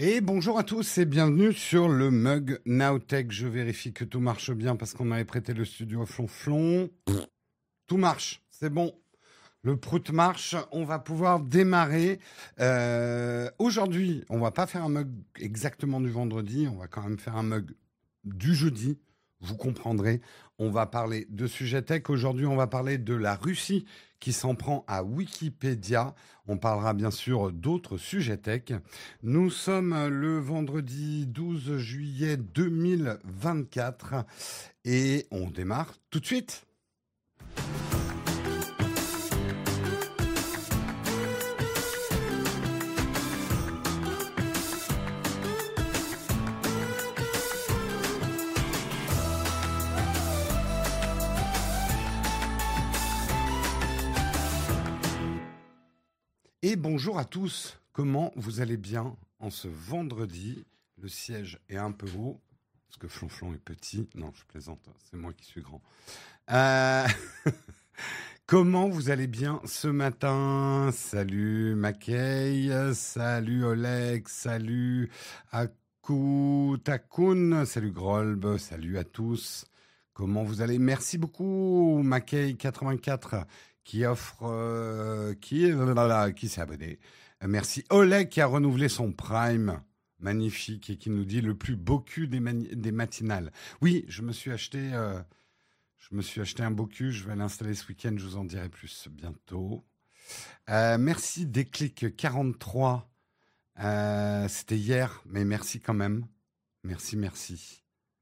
Et bonjour à tous et bienvenue sur le Mug Nowtech. Je vérifie que tout marche bien parce qu'on m'avait prêté le studio Flonflon. Tout marche, c'est bon. Le prout marche, on va pouvoir démarrer. Aujourd'hui, on va pas faire un mug exactement du vendredi, on va quand même faire un mug du jeudi. Vous comprendrez. On va parler de sujets tech. Aujourd'hui, on va parler de la Russie qui s'en prend à Wikipédia. On parlera bien sûr d'autres sujets tech. Nous sommes le vendredi 12 juillet 2024 et on démarre tout de suite. Et bonjour à tous, comment vous allez bien en ce vendredi? Le siège est un peu haut, parce que Flonflon est petit. Non, je plaisante, c'est moi qui suis grand. Comment vous allez bien ce matin? Salut Mackay, salut Oleg, salut Takun, salut Grolb, salut à tous. Comment vous allez? Merci beaucoup Mackay84 qui offre, qui s'est abonné. Merci Oleg qui a renouvelé son Prime, magnifique, et qui nous dit le plus beau cul des matinales. Oui, je me suis acheté un beau cul, je vais l'installer ce week-end, je vous en dirai plus bientôt. Merci Déclic43, c'était hier, mais merci quand même. Merci.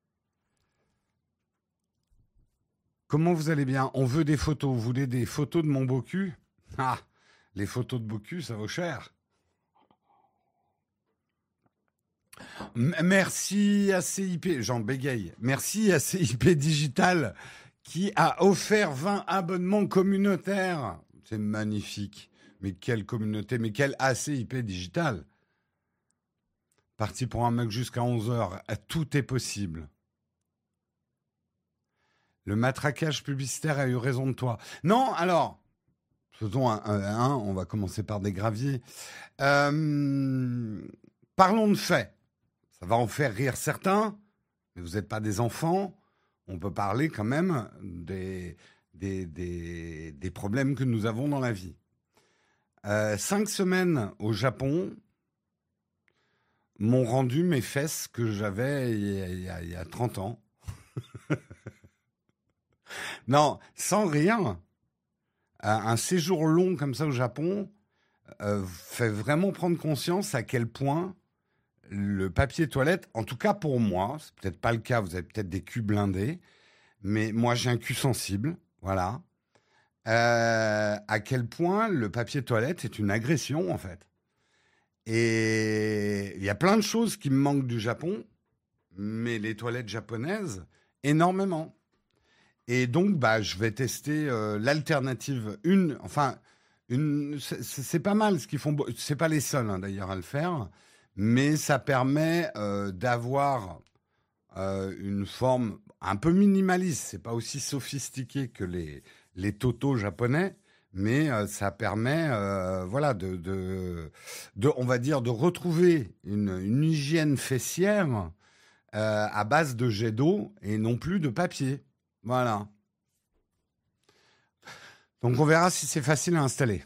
Comment vous allez bien? On veut des photos. Vous voulez des photos de mon beau cul? Ah, les photos de beau cul, ça vaut cher. Merci à CIP, j'en bégaye. Merci à CIP Digital qui a offert 20 abonnements communautaires. C'est magnifique. Mais quelle communauté, mais quelle ACIP Digital. Parti pour un mug jusqu'à 11h. Tout est possible. Le matraquage publicitaire a eu raison de toi. Non, alors, faisons on va commencer par des graviers. Parlons de faits. Ça va en faire rire certains, mais vous n'êtes pas des enfants. On peut parler quand même des problèmes que nous avons dans la vie. 5 semaines au Japon m'ont rendu mes fesses que j'avais il y a 30 ans. Non, sans rire, un séjour long comme ça au Japon fait vraiment prendre conscience à quel point le papier toilette, en tout cas pour moi, c'est peut-être pas le cas, vous avez peut-être des culs blindés, mais moi j'ai un cul sensible, voilà. À quel point le papier toilette est une agression en fait. Et il y a plein de choses qui me manquent du Japon, mais les toilettes japonaises, énormément. Et donc, je vais tester l'alternative. C'est pas mal ce qu'ils font. C'est pas les seuls d'ailleurs à le faire, mais ça permet d'avoir une forme un peu minimaliste. C'est pas aussi sophistiqué que les totos japonais, mais ça permet, on va dire, de retrouver une hygiène fessière à base de jet d'eau et non plus de papier. Voilà. Donc on verra si c'est facile à installer.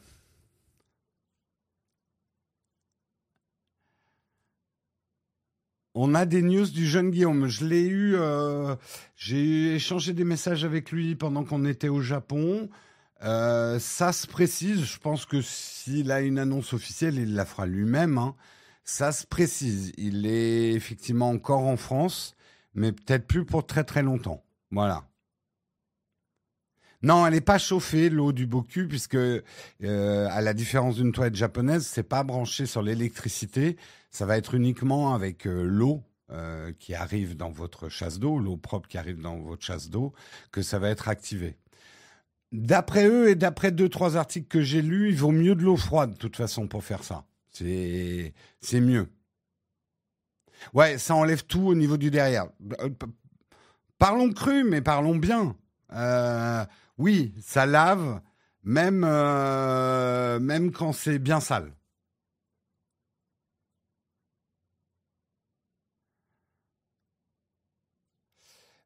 On a des news du jeune Guillaume. Je l'ai eu, j'ai échangé des messages avec lui pendant qu'on était au Japon. Ça se précise. Je pense que s'il a une annonce officielle, il la fera lui-même. Ça se précise. Il est effectivement encore en France, mais peut-être plus pour très très longtemps. Voilà. Non, elle n'est pas chauffée, l'eau du Boku, puisque, à la différence d'une toilette japonaise, c'est pas branché sur l'électricité. Ça va être uniquement avec l'eau qui arrive dans votre chasse d'eau, l'eau propre qui arrive dans votre chasse d'eau, que ça va être activé. D'après eux et d'après 2-3 articles que j'ai lus, il vaut mieux de l'eau froide, de toute façon, pour faire ça. C'est mieux. Ouais, ça enlève tout au niveau du derrière. Parlons cru, mais parlons bien. Oui, ça lave, même quand c'est bien sale.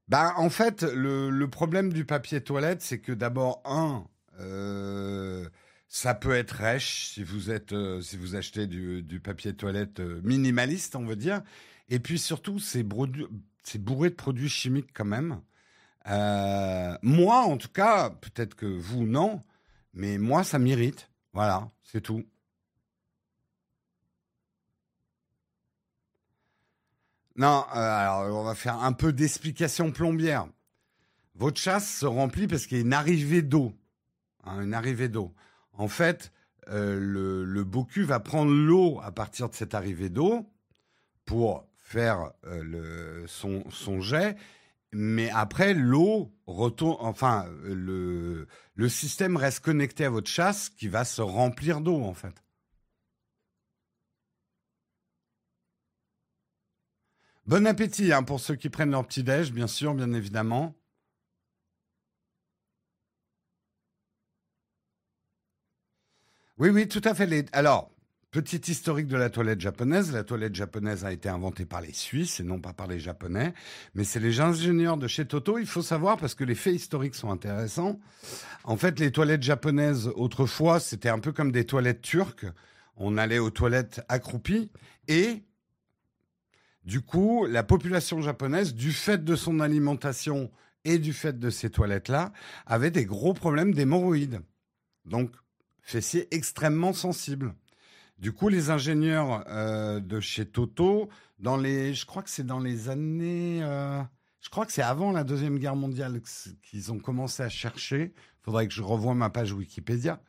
Ben, en fait, le problème du papier toilette, c'est que d'abord, euh, ça peut être rêche si vous achetez du papier toilette minimaliste, on veut dire. Et puis surtout, c'est bourré de produits chimiques quand même. Moi, en tout cas, peut-être que vous, non, mais moi, ça m'irrite. Voilà, c'est tout. Non, alors on va faire un peu d'explication plombière. Votre chasse se remplit parce qu'il y a une arrivée d'eau. Hein, une arrivée d'eau. En fait, le Bocu va prendre l'eau à partir de cette arrivée d'eau pour faire son jet, mais après, l'eau retourne, enfin, le système reste connecté à votre chasse qui va se remplir d'eau, en fait. Bon appétit hein, pour ceux qui prennent leur petit-déj, bien sûr, bien évidemment. Oui, oui, tout à fait. Alors, petit historique de la toilette japonaise. La toilette japonaise a été inventée par les Suisses et non pas par les Japonais. Mais c'est les ingénieurs de chez Toto. Il faut savoir parce que les faits historiques sont intéressants. En fait, les toilettes japonaises, autrefois, c'était un peu comme des toilettes turques. On allait aux toilettes accroupies et du coup, la population japonaise, du fait de son alimentation et du fait de ces toilettes-là, avait des gros problèmes d'hémorroïdes. Donc, fessiers extrêmement sensibles. Du coup, les ingénieurs de chez Toto, je crois que c'est dans les années, je crois que c'est avant la Deuxième Guerre mondiale qu'ils ont commencé à chercher. Il faudrait que je revoie ma page Wikipédia.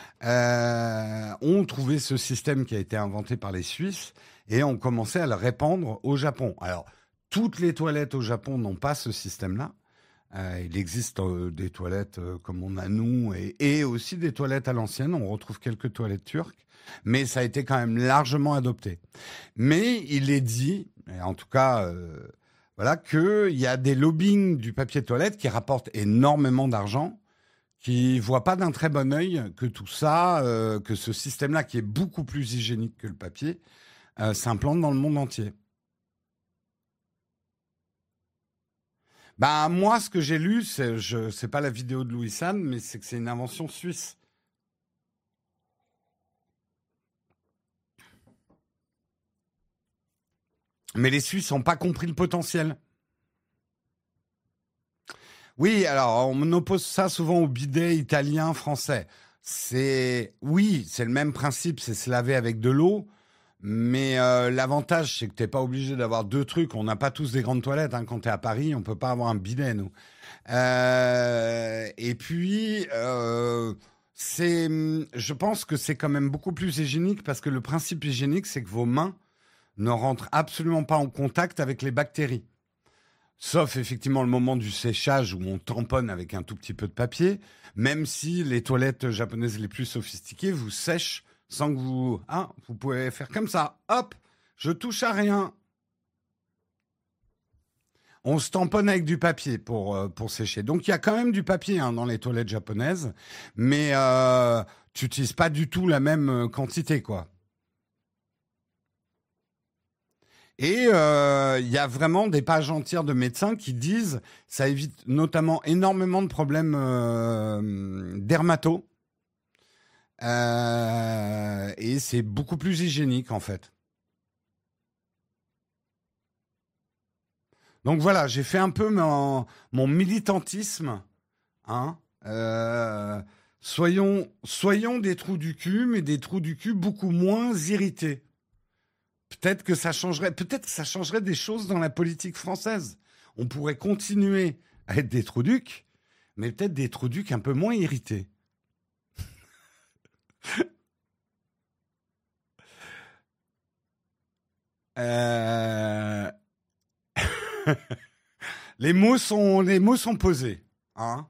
Ont trouvé ce système qui a été inventé par les Suisses et ont commencé à le répandre au Japon. Alors, toutes les toilettes au Japon n'ont pas ce système-là. Il existe des toilettes comme on a nous et aussi des toilettes à l'ancienne. On retrouve quelques toilettes turques, mais ça a été quand même largement adopté. Mais il est dit, et en tout cas, voilà, qu'il y a des lobbying du papier toilette qui rapportent énormément d'argent, qui voient pas d'un très bon œil que tout ça, que ce système-là, qui est beaucoup plus hygiénique que le papier, s'implante dans le monde entier. Bah moi, ce que j'ai lu, c'est pas la vidéo de Louis San, mais c'est que c'est une invention suisse. Mais les Suisses n'ont pas compris le potentiel. Oui, alors on oppose ça souvent au bidet italien, français. Oui, c'est le même principe, c'est se laver avec de l'eau, mais l'avantage c'est que t'es pas obligé d'avoir deux trucs. On n'a pas tous des grandes toilettes. Hein. Quand t'es à Paris, on peut pas avoir un bidet, nous. Et puis, je pense que c'est quand même beaucoup plus hygiénique parce que le principe hygiénique, c'est que vos mains ne rentrent absolument pas en contact avec les bactéries. Sauf effectivement le moment du séchage où on tamponne avec un tout petit peu de papier, même si les toilettes japonaises les plus sophistiquées vous sèchent sans que vous pouvez faire comme ça, hop, je touche à rien. On se tamponne avec du papier pour sécher. Donc il y a quand même du papier hein, dans les toilettes japonaises, mais tu n'utilises pas du tout la même quantité, quoi. Et il y a vraiment des pages entières de médecins qui disent ça évite notamment énormément de problèmes dermato. Et c'est beaucoup plus hygiénique en fait. Donc voilà, j'ai fait un peu mon militantisme. Hein, soyons des trous du cul, mais des trous du cul beaucoup moins irrités. Peut-être que ça changerait des choses dans la politique française. On pourrait continuer à être des trouducs, mais peut-être des trouducs un peu moins irrités. Euh, les mots sont posés, hein.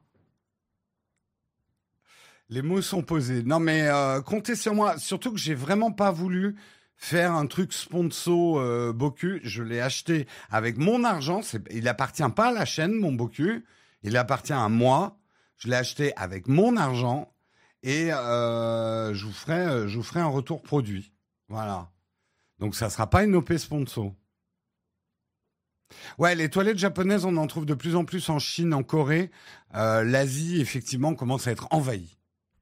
Les mots sont posés. Non mais comptez sur moi. Surtout que j'ai vraiment pas voulu faire un truc sponsor Boku. Je l'ai acheté avec mon argent. Il appartient pas à la chaîne, mon Boku. Il appartient à moi. Je l'ai acheté avec mon argent et je vous ferai un retour produit. Voilà. Donc ça sera pas une OP sponsor. Ouais, les toilettes japonaises, on en trouve de plus en plus en Chine, en Corée. L'Asie, effectivement, commence à être envahie.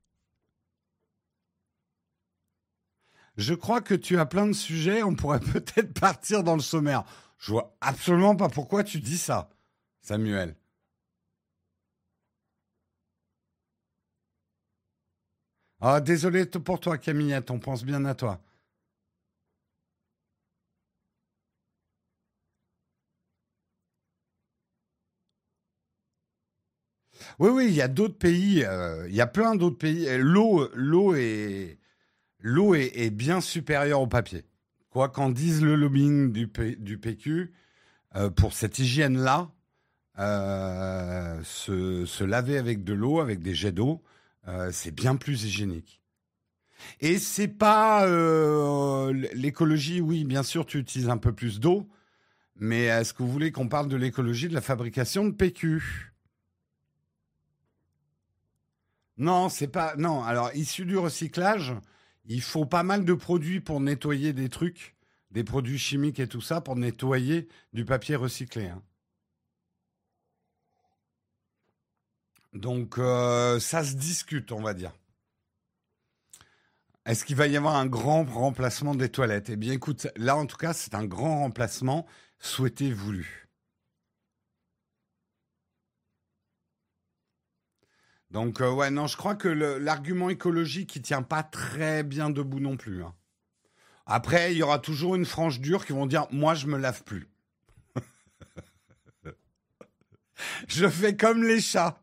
Je crois que tu as plein de sujets. On pourrait peut-être partir dans le sommaire. Je vois absolument pas pourquoi tu dis ça, Samuel. Ah, désolé pour toi, Camillette. On pense bien à toi. Oui, oui, il y a d'autres pays. Il y a plein d'autres pays. Et l'eau est bien supérieure au papier. Quoi qu'en dise le lobbying du PQ, pour cette hygiène-là, se laver avec de l'eau, avec des jets d'eau, c'est bien plus hygiénique. Et c'est pas l'écologie, oui, bien sûr, tu utilises un peu plus d'eau, mais est-ce que vous voulez qu'on parle de l'écologie de la fabrication de PQ? Non, c'est pas. Non, alors issu du recyclage, il faut pas mal de produits pour nettoyer des trucs, des produits chimiques et tout ça pour nettoyer du papier recyclé, hein. Donc ça se discute, on va dire. Est-ce qu'il va y avoir un grand remplacement des toilettes? Eh bien, écoute, là en tout cas, c'est un grand remplacement souhaité, voulu. Donc ouais, non, je crois que l'argument écologique, il tient pas très bien debout non plus, hein. Après, il y aura toujours une frange dure qui vont dire, moi, je me lave plus. Je fais comme les chats.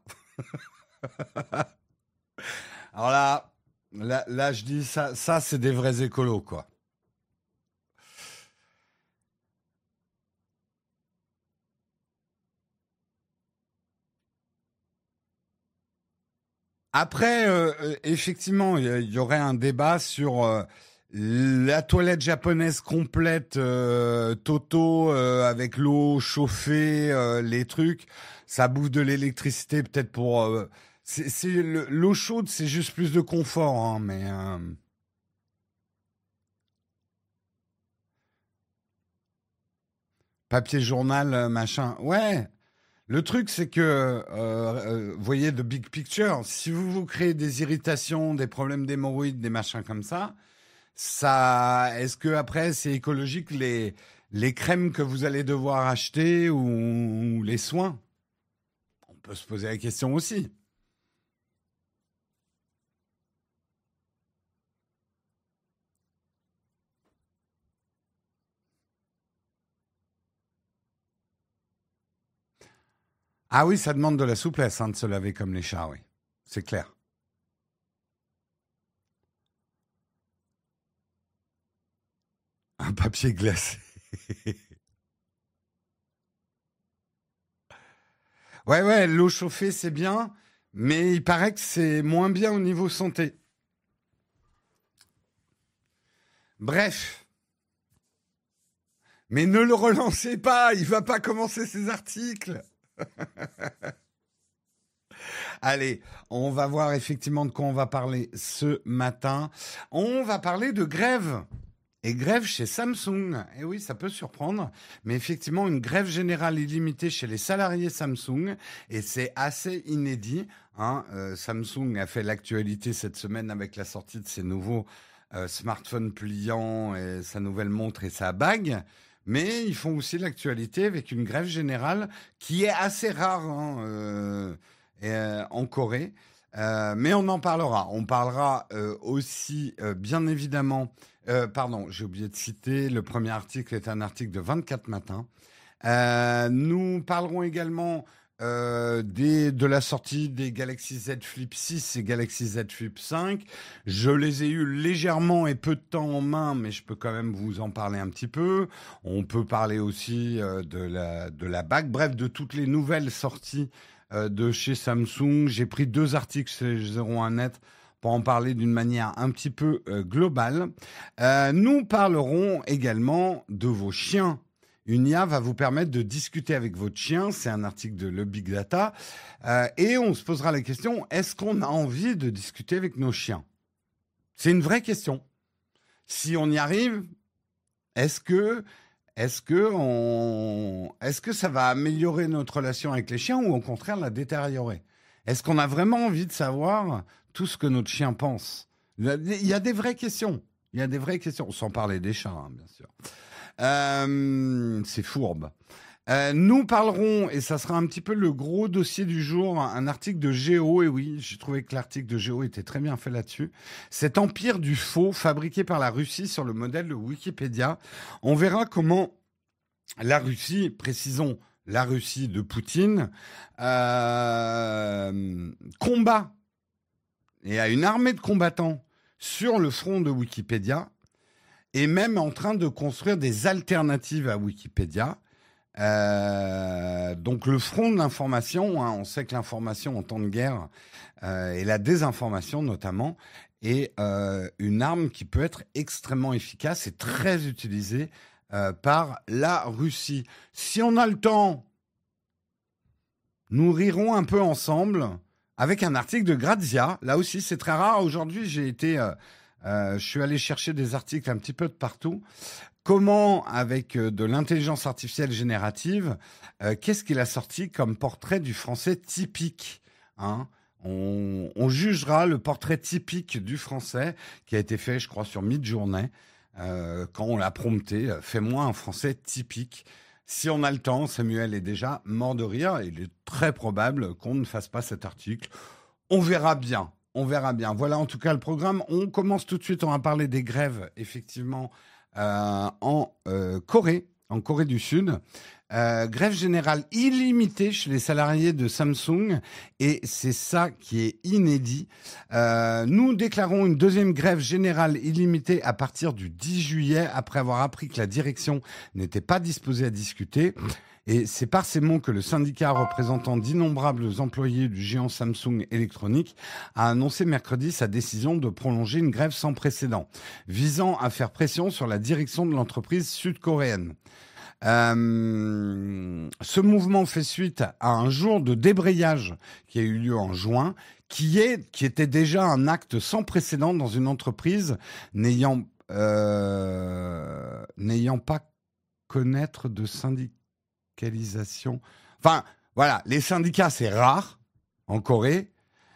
Alors là, je dis ça, c'est des vrais écolos, quoi. Après, effectivement, il y aurait un débat sur la toilette japonaise complète, Toto, avec l'eau chauffée, les trucs. Ça bouffe de l'électricité, peut-être pour. L'eau chaude, c'est juste plus de confort, hein, mais papier journal, machin. Ouais. Le truc, c'est que, vous voyez, the big picture, si vous vous créez des irritations, des problèmes d'hémorroïdes, des machins comme ça, est-ce que après c'est écologique les crèmes que vous allez devoir acheter ou les soins? On peut se poser la question aussi. Ah oui, ça demande de la souplesse, hein, de se laver comme les chats, oui. C'est clair. Un papier glacé. Ouais, ouais, l'eau chauffée, c'est bien, mais il paraît que c'est moins bien au niveau santé. Bref, mais ne le relancez pas, il va pas commencer ses articles. Allez, on va voir effectivement de quoi on va parler ce matin. On va parler de grève. Et grève chez Samsung. Et oui, ça peut surprendre, mais effectivement, une grève générale illimitée chez les salariés Samsung, et c'est assez inédit, hein. Samsung a fait l'actualité cette semaine avec la sortie de ses nouveaux smartphones pliants, et sa nouvelle montre et sa bague. Mais ils font aussi l'actualité avec une grève générale qui est assez rare, hein, en Corée. Mais on en parlera. On parlera aussi, bien évidemment. Pardon, j'ai oublié de citer. Le premier article est un article de 24 matins. Nous parlerons également de la sortie des Galaxy Z Flip 6 et Galaxy Z Flip 5. Je les ai eus légèrement et peu de temps en main, mais je peux quand même vous en parler un petit peu. On peut parler aussi de la bague, bref, de toutes les nouvelles sorties de chez Samsung. J'ai pris 2 articles chez 01net pour en parler d'une manière un petit peu globale. Nous parlerons également de vos chiens. Une IA va vous permettre de discuter avec votre chien, c'est un article de Le Big Data, et on se posera la question, est-ce qu'on a envie de discuter avec nos chiens? C'est une vraie question. Si on y arrive, est-ce que est-ce que ça va améliorer notre relation avec les chiens ou au contraire la détériorer? Est-ce qu'on a vraiment envie de savoir tout ce que notre chien pense? Il y a des vraies questions. Il y a des vraies questions, sans parler des chats, hein, bien sûr. C'est fourbe. Nous parlerons, et ça sera un petit peu le gros dossier du jour, un article de Géo, et oui, j'ai trouvé que l'article de Géo était très bien fait là-dessus. Cet empire du faux fabriqué par la Russie sur le modèle de Wikipédia. On verra comment la Russie, précisons la Russie de Poutine, combat et a une armée de combattants sur le front de Wikipédia et même en train de construire des alternatives à Wikipédia. Donc le front de l'information, hein, on sait que l'information en temps de guerre et la désinformation notamment est une arme qui peut être extrêmement efficace et très utilisée par la Russie. Si on a le temps, nous rirons un peu ensemble avec un article de Grazia. Là aussi, c'est très rare. Aujourd'hui, je suis allé chercher des articles un petit peu de partout. Comment, avec de l'intelligence artificielle générative, qu'est-ce qu'il a sorti comme portrait du français typique, hein? On jugera le portrait typique du français qui a été fait, je crois, sur Midjourney, quand on l'a prompté, fais-moi un français typique. Si on a le temps, Samuel est déjà mort de rire. Il est très probable qu'on ne fasse pas cet article. On verra bien. On verra bien. Voilà en tout cas le programme. On commence tout de suite. On va parler des grèves, effectivement, en Corée du Sud. Grève générale illimitée chez les salariés de Samsung et c'est ça qui est inédit. Nous déclarons une deuxième grève générale illimitée à partir du 10 juillet après avoir appris que la direction n'était pas disposée à discuter. Et c'est par ces mots que le syndicat représentant d'innombrables employés du géant Samsung Electronics a annoncé mercredi sa décision de prolonger une grève sans précédent, visant à faire pression sur la direction de l'entreprise sud-coréenne. Ce mouvement fait suite à un jour de débrayage qui a eu lieu en juin, qui était déjà un acte sans précédent dans une entreprise n'ayant pas connaître de syndicalisation. Enfin, voilà, les syndicats, c'est rare en Corée.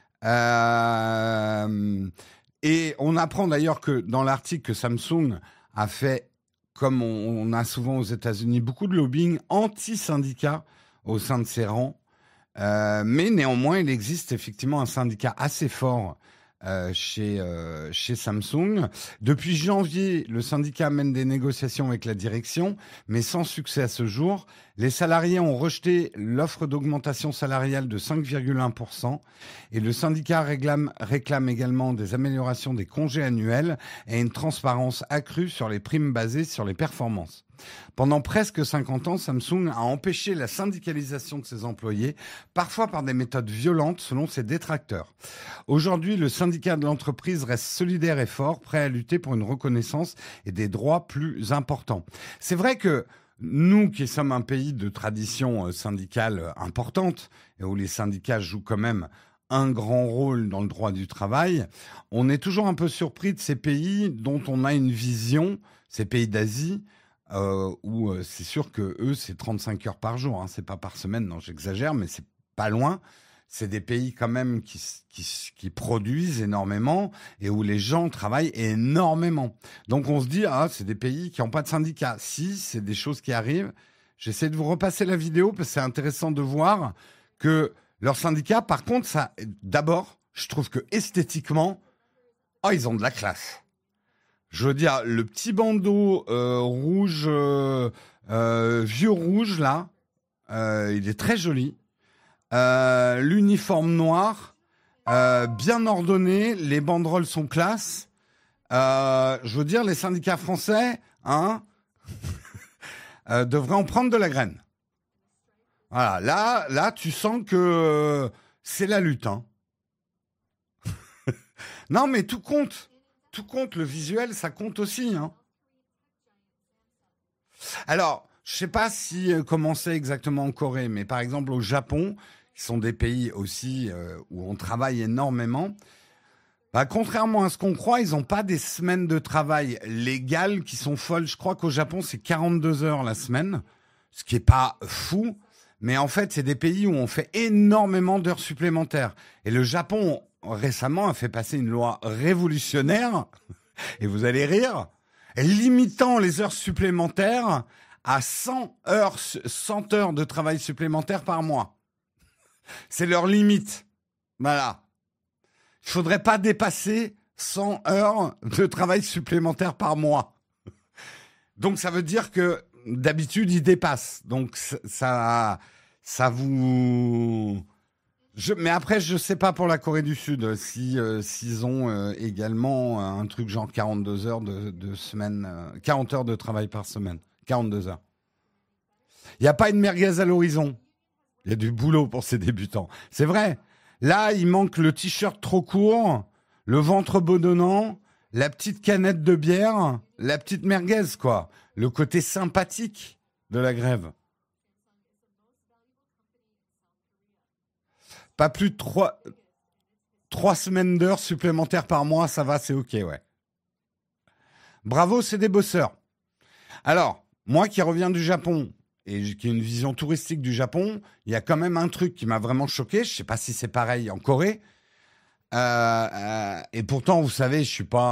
Et on apprend d'ailleurs que dans l'article que Samsung a fait, comme on a souvent aux États-Unis, beaucoup de lobbying anti-syndicat au sein de ses rangs. Mais néanmoins, il existe effectivement un syndicat assez fort chez Samsung. Depuis janvier, le syndicat mène des négociations avec la direction, mais sans succès à ce jour. Les salariés ont rejeté l'offre d'augmentation salariale de 5,1% et le syndicat réclame également des améliorations des congés annuels et une transparence accrue sur les primes basées sur les performances. Pendant presque 50 ans, Samsung a empêché la syndicalisation de ses employés, parfois par des méthodes violentes selon ses détracteurs. Aujourd'hui, le syndicat de l'entreprise reste solidaire et fort, prêt à lutter pour une reconnaissance et des droits plus importants. C'est vrai que nous, qui sommes un pays de tradition syndicale importante, et où les syndicats jouent quand même un grand rôle dans le droit du travail, on est toujours un peu surpris de ces pays dont on a une vision, ces pays d'Asie, où c'est sûr que eux, c'est 35 heures par jour, hein, c'est pas par semaine, non, j'exagère, mais c'est pas loin. C'est des pays quand même qui produisent énormément et où les gens travaillent énormément. Donc on se dit, ah, c'est des pays qui n'ont pas de syndicats. Si, c'est des choses qui arrivent. J'essaie de vous repasser la vidéo parce que c'est intéressant de voir que leurs syndicats, par contre, ça, d'abord, je trouve que esthétiquement, oh, ils ont de la classe. Je veux dire, le petit bandeau rouge, vieux rouge, là, il est très joli. L'uniforme noir, bien ordonné, les banderoles sont classe. Je veux dire, les syndicats français, hein, devraient en prendre de la graine. Voilà, là, tu sens que c'est la lutte, hein. Non, mais tout compte. Tout compte, le visuel, ça compte aussi, hein. Alors, je sais pas comment c'est exactement en Corée, mais par exemple au Japon, qui sont des pays aussi où on travaille énormément, Bah, contrairement à ce qu'on croit, ils n'ont pas des semaines de travail légales qui sont folles. Je crois qu'au Japon, c'est 42 heures la semaine, ce qui est pas fou. Mais en fait, c'est des pays où on fait énormément d'heures supplémentaires. Et le Japon, récemment, a fait passer une loi révolutionnaire, et vous allez rire, limitant les heures supplémentaires à 100 heures de travail supplémentaire par mois. C'est leur limite. Voilà. Il ne faudrait pas dépasser 100 heures de travail supplémentaire par mois. Donc, ça veut dire que d'habitude, ils dépassent. Donc, ça vous... Mais après, je ne sais pas pour la Corée du Sud s'ils ont également un truc genre 42 heures de semaine, 40 heures de travail par semaine. 42 heures. Il n'y a pas une merguez à l'horizon. Il y a du boulot pour ces débutants. C'est vrai. Là, il manque le t-shirt trop court, le ventre bedonnant, la petite canette de bière, la petite merguez, quoi. Le côté sympathique de la grève. Pas plus de 3 semaines d'heures supplémentaires par mois, ça va, c'est OK, ouais. Bravo, c'est des bosseurs. Alors, moi qui reviens du Japon et qui ai une vision touristique du Japon, il y a quand même un truc qui m'a vraiment choqué. Je ne sais pas si c'est pareil en Corée. Et pourtant, vous savez,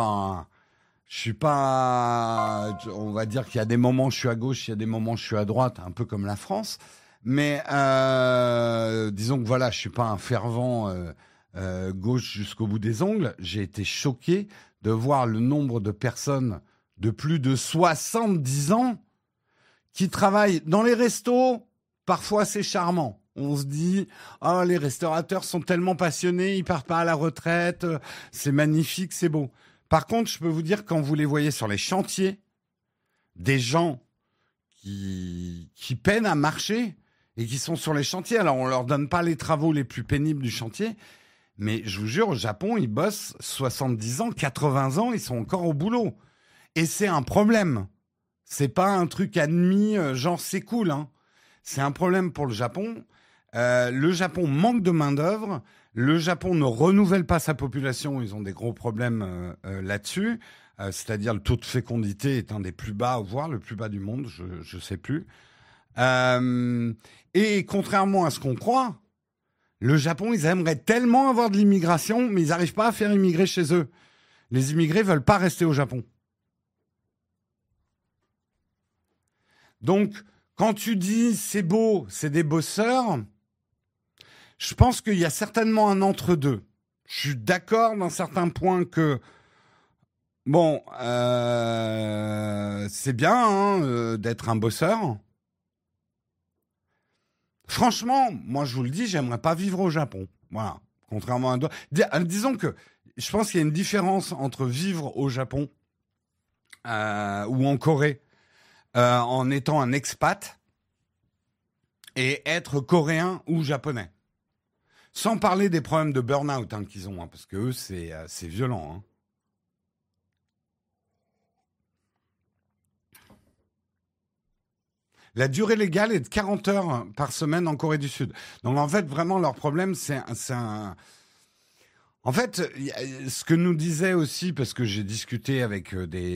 on va dire qu'il y a des moments où je suis à gauche, il y a des moments où je suis à droite, un peu comme la France. Mais disons que voilà, je suis pas un fervent gauche jusqu'au bout des ongles. J'ai été choqué de voir le nombre de personnes de plus de 70 ans qui travaillent dans les restos. Parfois, c'est charmant. On se dit, oh, les restaurateurs sont tellement passionnés, ils partent pas à la retraite, c'est magnifique, c'est beau. Par contre, je peux vous dire, quand vous les voyez sur les chantiers, des gens qui peinent à marcher et qui sont sur les chantiers. Alors, on leur donne pas les travaux les plus pénibles du chantier, mais je vous jure, au Japon, ils bossent 70 ans, 80 ans, ils sont encore au boulot. Et c'est un problème. C'est pas un truc admis, genre c'est cool, hein. C'est un problème pour le Japon. Le Japon manque de main-d'œuvre. Le Japon ne renouvelle pas sa population. Ils ont des gros problèmes là-dessus. C'est-à-dire le taux de fécondité est un des plus bas, voire le plus bas du monde, je ne sais plus. Et contrairement à ce qu'on croit, le Japon, ils aimeraient tellement avoir de l'immigration, mais ils n'arrivent pas à faire immigrer chez eux. Les immigrés ne veulent pas rester au Japon. Donc, quand tu dis c'est beau, c'est des bosseurs, je pense qu'il y a certainement un entre-deux. Je suis d'accord dans certains points que, bon, c'est bien hein, d'être un bosseur. Franchement, moi je vous le dis, j'aimerais pas vivre au Japon. Voilà, contrairement à d'autres. Disons que je pense qu'il y a une différence entre vivre au Japon ou en Corée en étant un expat et être coréen ou japonais. Sans parler des problèmes de burn-out hein, qu'ils ont, hein, parce que eux, c'est violent. Hein. La durée légale est de 40 heures par semaine en Corée du Sud. Donc en fait, vraiment, leur problème, c'est un... En fait, ce que nous disait aussi, parce que j'ai discuté avec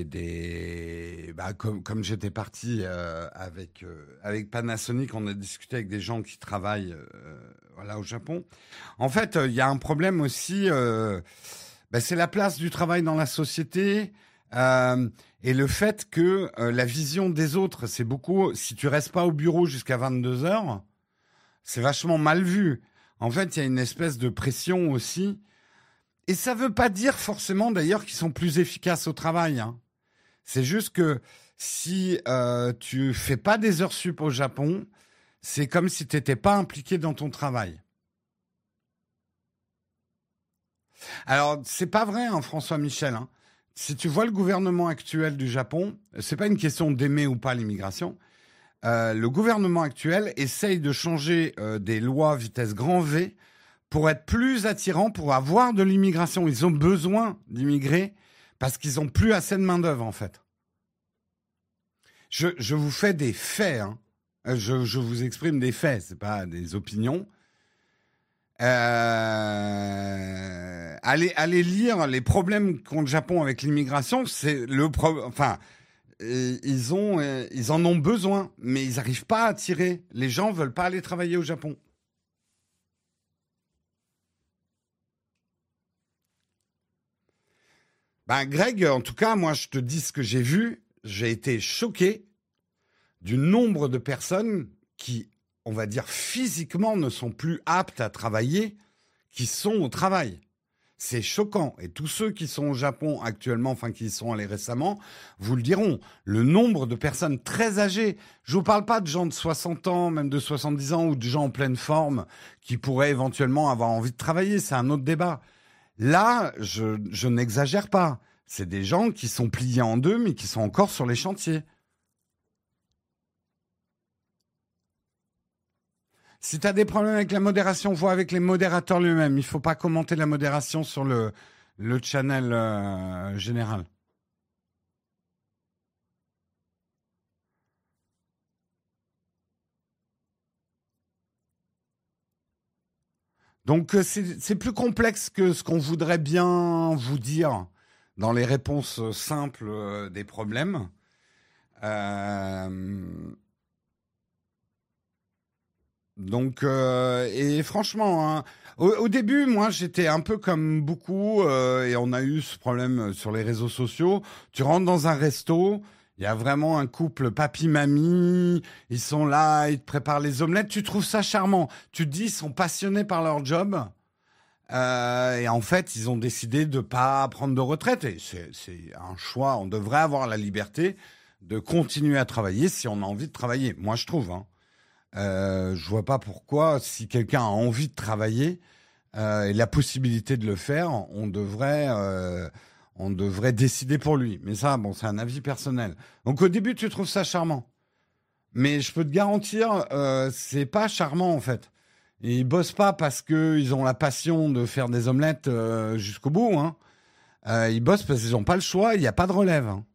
comme j'étais parti avec Panasonic, on a discuté avec des gens qui travaillent voilà, au Japon. En fait, il y a un problème aussi, c'est la place du travail dans la société et le fait que la vision des autres, c'est beaucoup, si tu restes pas au bureau jusqu'à 22 heures, c'est vachement mal vu. En fait, il y a une espèce de pression aussi. Et ça veut pas dire forcément d'ailleurs qu'ils sont plus efficaces au travail. Hein. C'est juste que si tu fais pas des heures sup au Japon, c'est comme si tu n'étais pas impliqué dans ton travail. Alors, c'est pas vrai, hein, François Michel. Hein. Si tu vois le gouvernement actuel du Japon, c'est pas une question d'aimer ou pas l'immigration. Le gouvernement actuel essaye de changer des lois vitesse grand V pour être plus attirants, pour avoir de l'immigration. Ils ont besoin d'immigrer parce qu'ils n'ont plus assez de main-d'œuvre, en fait. Je vous fais des faits. Hein. Je vous exprime des faits, ce n'est pas des opinions. Allez lire les problèmes qu'ont le Japon avec l'immigration. Enfin, ils en ont besoin, mais ils n'arrivent pas à attirer. Les gens veulent pas aller travailler au Japon. Ben, Greg, en tout cas, moi, je te dis ce que j'ai vu. J'ai été choqué du nombre de personnes qui, on va dire, physiquement ne sont plus aptes à travailler, qui sont au travail. C'est choquant. Et tous ceux qui sont au Japon actuellement, enfin qui y sont allés récemment, vous le diront. Le nombre de personnes très âgées. Je vous parle pas de gens de 60 ans, même de 70 ans, ou de gens en pleine forme qui pourraient éventuellement avoir envie de travailler. C'est un autre débat. Là, je n'exagère pas. C'est des gens qui sont pliés en deux, mais qui sont encore sur les chantiers. Si tu as des problèmes avec la modération, vois avec les modérateurs lui-même. Il ne faut pas commenter la modération sur le channel général. Donc, c'est plus complexe que ce qu'on voudrait bien vous dire dans les réponses simples des problèmes. Euh, et franchement, hein, au début, moi, j'étais un peu comme beaucoup, et on a eu ce problème sur les réseaux sociaux. Tu rentres dans un resto, il y a vraiment un couple papy-mamie, ils sont là, ils te préparent les omelettes, tu trouves ça charmant. Tu te dis, ils sont passionnés par leur job, et en fait, ils ont décidé de pas prendre de retraite. Et c'est un choix, on devrait avoir la liberté de continuer à travailler si on a envie de travailler. Moi, je trouve, hein. Je vois pas pourquoi, si quelqu'un a envie de travailler et la possibilité de le faire, on devrait décider pour lui. Mais ça, bon, c'est un avis personnel. Donc au début, tu trouves ça charmant, mais je peux te garantir, c'est pas charmant en fait. Et ils bossent pas parce que ils ont la passion de faire des omelettes jusqu'au bout, hein. Ils bossent parce qu'ils ont pas le choix. Il n'y a pas de relève, hein.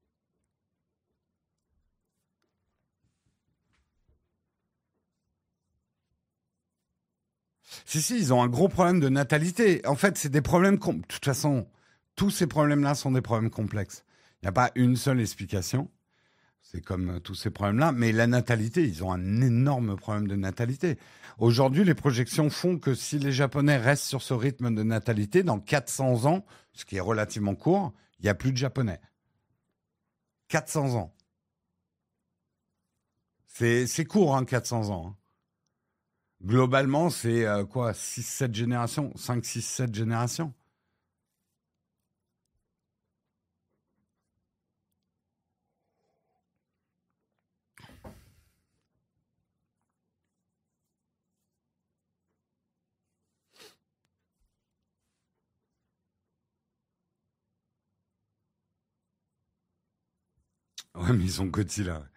Si, si, ils ont un gros problème de natalité. En fait, c'est des problèmes... De toute façon, tous ces problèmes-là sont des problèmes complexes. Il n'y a pas une seule explication. C'est comme tous ces problèmes-là. Mais la natalité, ils ont un énorme problème de natalité. Aujourd'hui, les projections font que si les Japonais restent sur ce rythme de natalité, dans 400 ans, ce qui est relativement court, il n'y a plus de Japonais. 400 ans. C'est court, hein, 400 ans, hein. Globalement, c'est quoi, 6, 7 générations, 5, 6, 7 générations. Ouais, mais ils sont Godzilla. Ouais.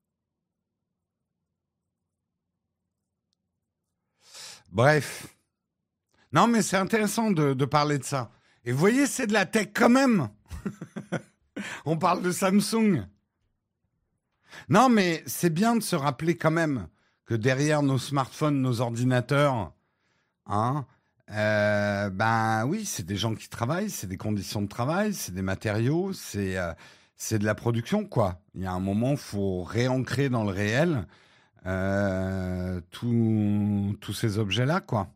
Bref. Non, mais c'est intéressant de parler de ça. Et vous voyez, c'est de la tech quand même. On parle de Samsung. Non, mais c'est bien de se rappeler quand même que derrière nos smartphones, nos ordinateurs, hein, ben oui, c'est des gens qui travaillent, c'est des conditions de travail, c'est des matériaux, c'est de la production, quoi. Il y a un moment, il faut réancrer dans le réel tous ces objets-là, quoi.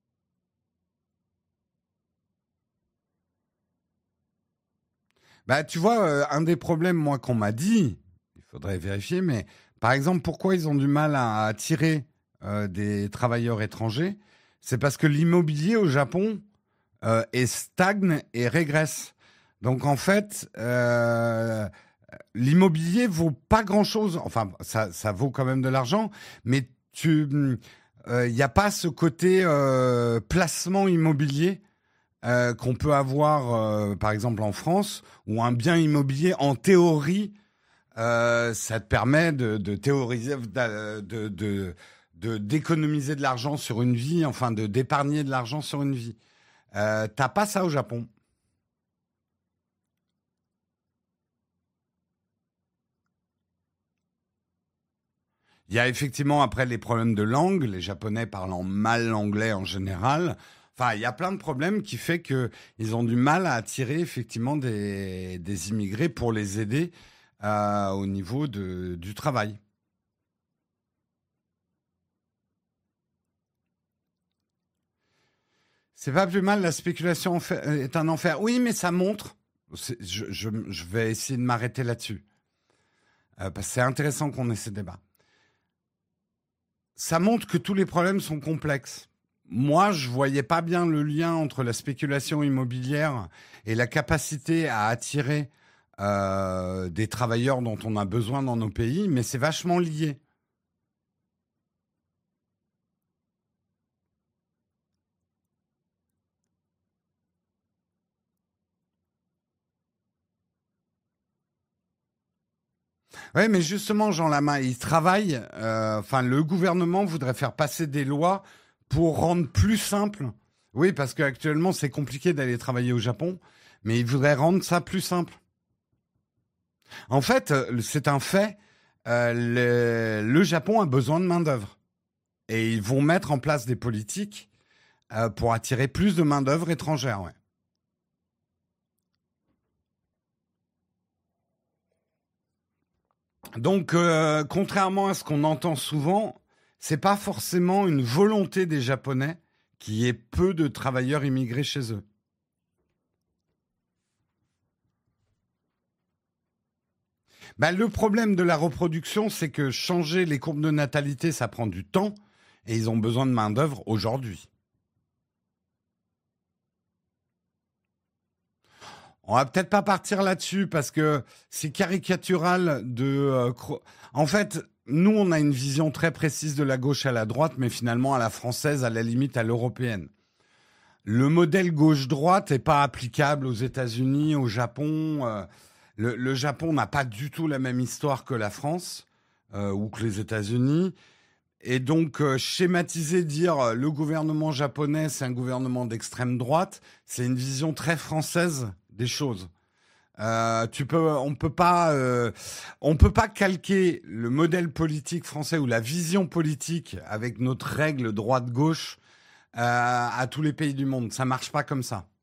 Bah, tu vois, un des problèmes, moi, qu'on m'a dit, il faudrait vérifier, mais par exemple, pourquoi ils ont du mal à attirer des travailleurs étrangers? C'est parce que l'immobilier au Japon est stagne et régresse. Donc, en fait, l'immobilier vaut pas grand-chose. Enfin, ça vaut quand même de l'argent, mais il n'y a pas ce côté placement immobilier qu'on peut avoir, par exemple en France, où un bien immobilier, en théorie, ça te permet de théoriser, d'économiser de l'argent sur une vie, enfin d'épargner de l'argent sur une vie. T'as pas ça au Japon. Il y a effectivement après les problèmes de langue, les Japonais parlant mal l'anglais en général. Enfin, il y a plein de problèmes qui fait que ils ont du mal à attirer effectivement des immigrés pour les aider au niveau du travail. C'est pas plus mal, la spéculation est un enfer. Oui, mais ça montre. Je vais essayer de m'arrêter là-dessus. Parce que c'est intéressant qu'on ait ces débats. Ça montre que tous les problèmes sont complexes. Moi, je voyais pas bien le lien entre la spéculation immobilière et la capacité à attirer des travailleurs dont on a besoin dans nos pays, mais c'est vachement lié. Oui, mais justement, Jean Lama, il travaille. Enfin, le gouvernement voudrait faire passer des lois pour rendre plus simple. Oui, parce qu'actuellement, c'est compliqué d'aller travailler au Japon, mais il voudrait rendre ça plus simple. En fait, c'est un fait. Le Japon a besoin de main-d'œuvre. Et ils vont mettre en place des politiques pour attirer plus de main-d'œuvre étrangère. Ouais. Donc, contrairement à ce qu'on entend souvent, c'est pas forcément une volonté des Japonais qu'il y ait peu de travailleurs immigrés chez eux. Bah, le problème de la reproduction, c'est que changer les courbes de natalité, ça prend du temps et ils ont besoin de main-d'œuvre aujourd'hui. On va peut-être pas partir là-dessus parce que c'est caricatural de. En fait, nous, on a une vision très précise de la gauche à la droite, mais finalement à la française, à la limite à l'européenne. Le modèle gauche-droite n'est pas applicable aux États-Unis, au Japon. Le Japon n'a pas du tout la même histoire que la France ou que les États-Unis. Et donc, schématiser, dire le gouvernement japonais, c'est un gouvernement d'extrême droite, c'est une vision très française des choses. On peut pas calquer le modèle politique français ou la vision politique avec notre règle droite-gauche à tous les pays du monde. Ça marche pas comme ça.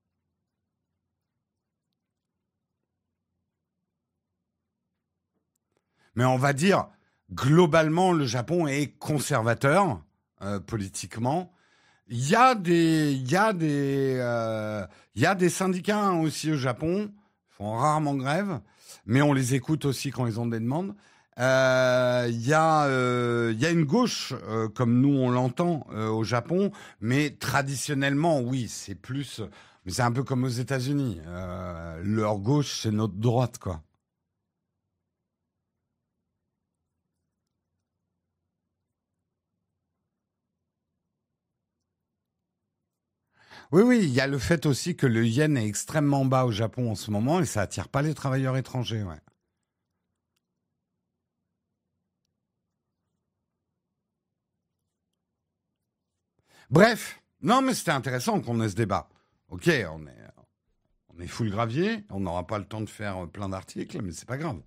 Mais on va dire, globalement, le Japon est conservateur politiquement. Il y a des syndicats hein, aussi au Japon, ils font rarement grève, mais on les écoute aussi quand ils ont des demandes. Il y a une gauche, comme nous on l'entend au Japon, mais traditionnellement, oui, c'est plus. Mais c'est un peu comme aux États-Unis. Leur gauche, c'est notre droite, quoi. Oui, oui, il y a le fait aussi que le yen est extrêmement bas au Japon en ce moment et ça attire pas les travailleurs étrangers, ouais. Bref, non, mais c'était intéressant qu'on ait ce débat. Ok, on est full gravier, on n'aura pas le temps de faire plein d'articles, mais c'est pas grave.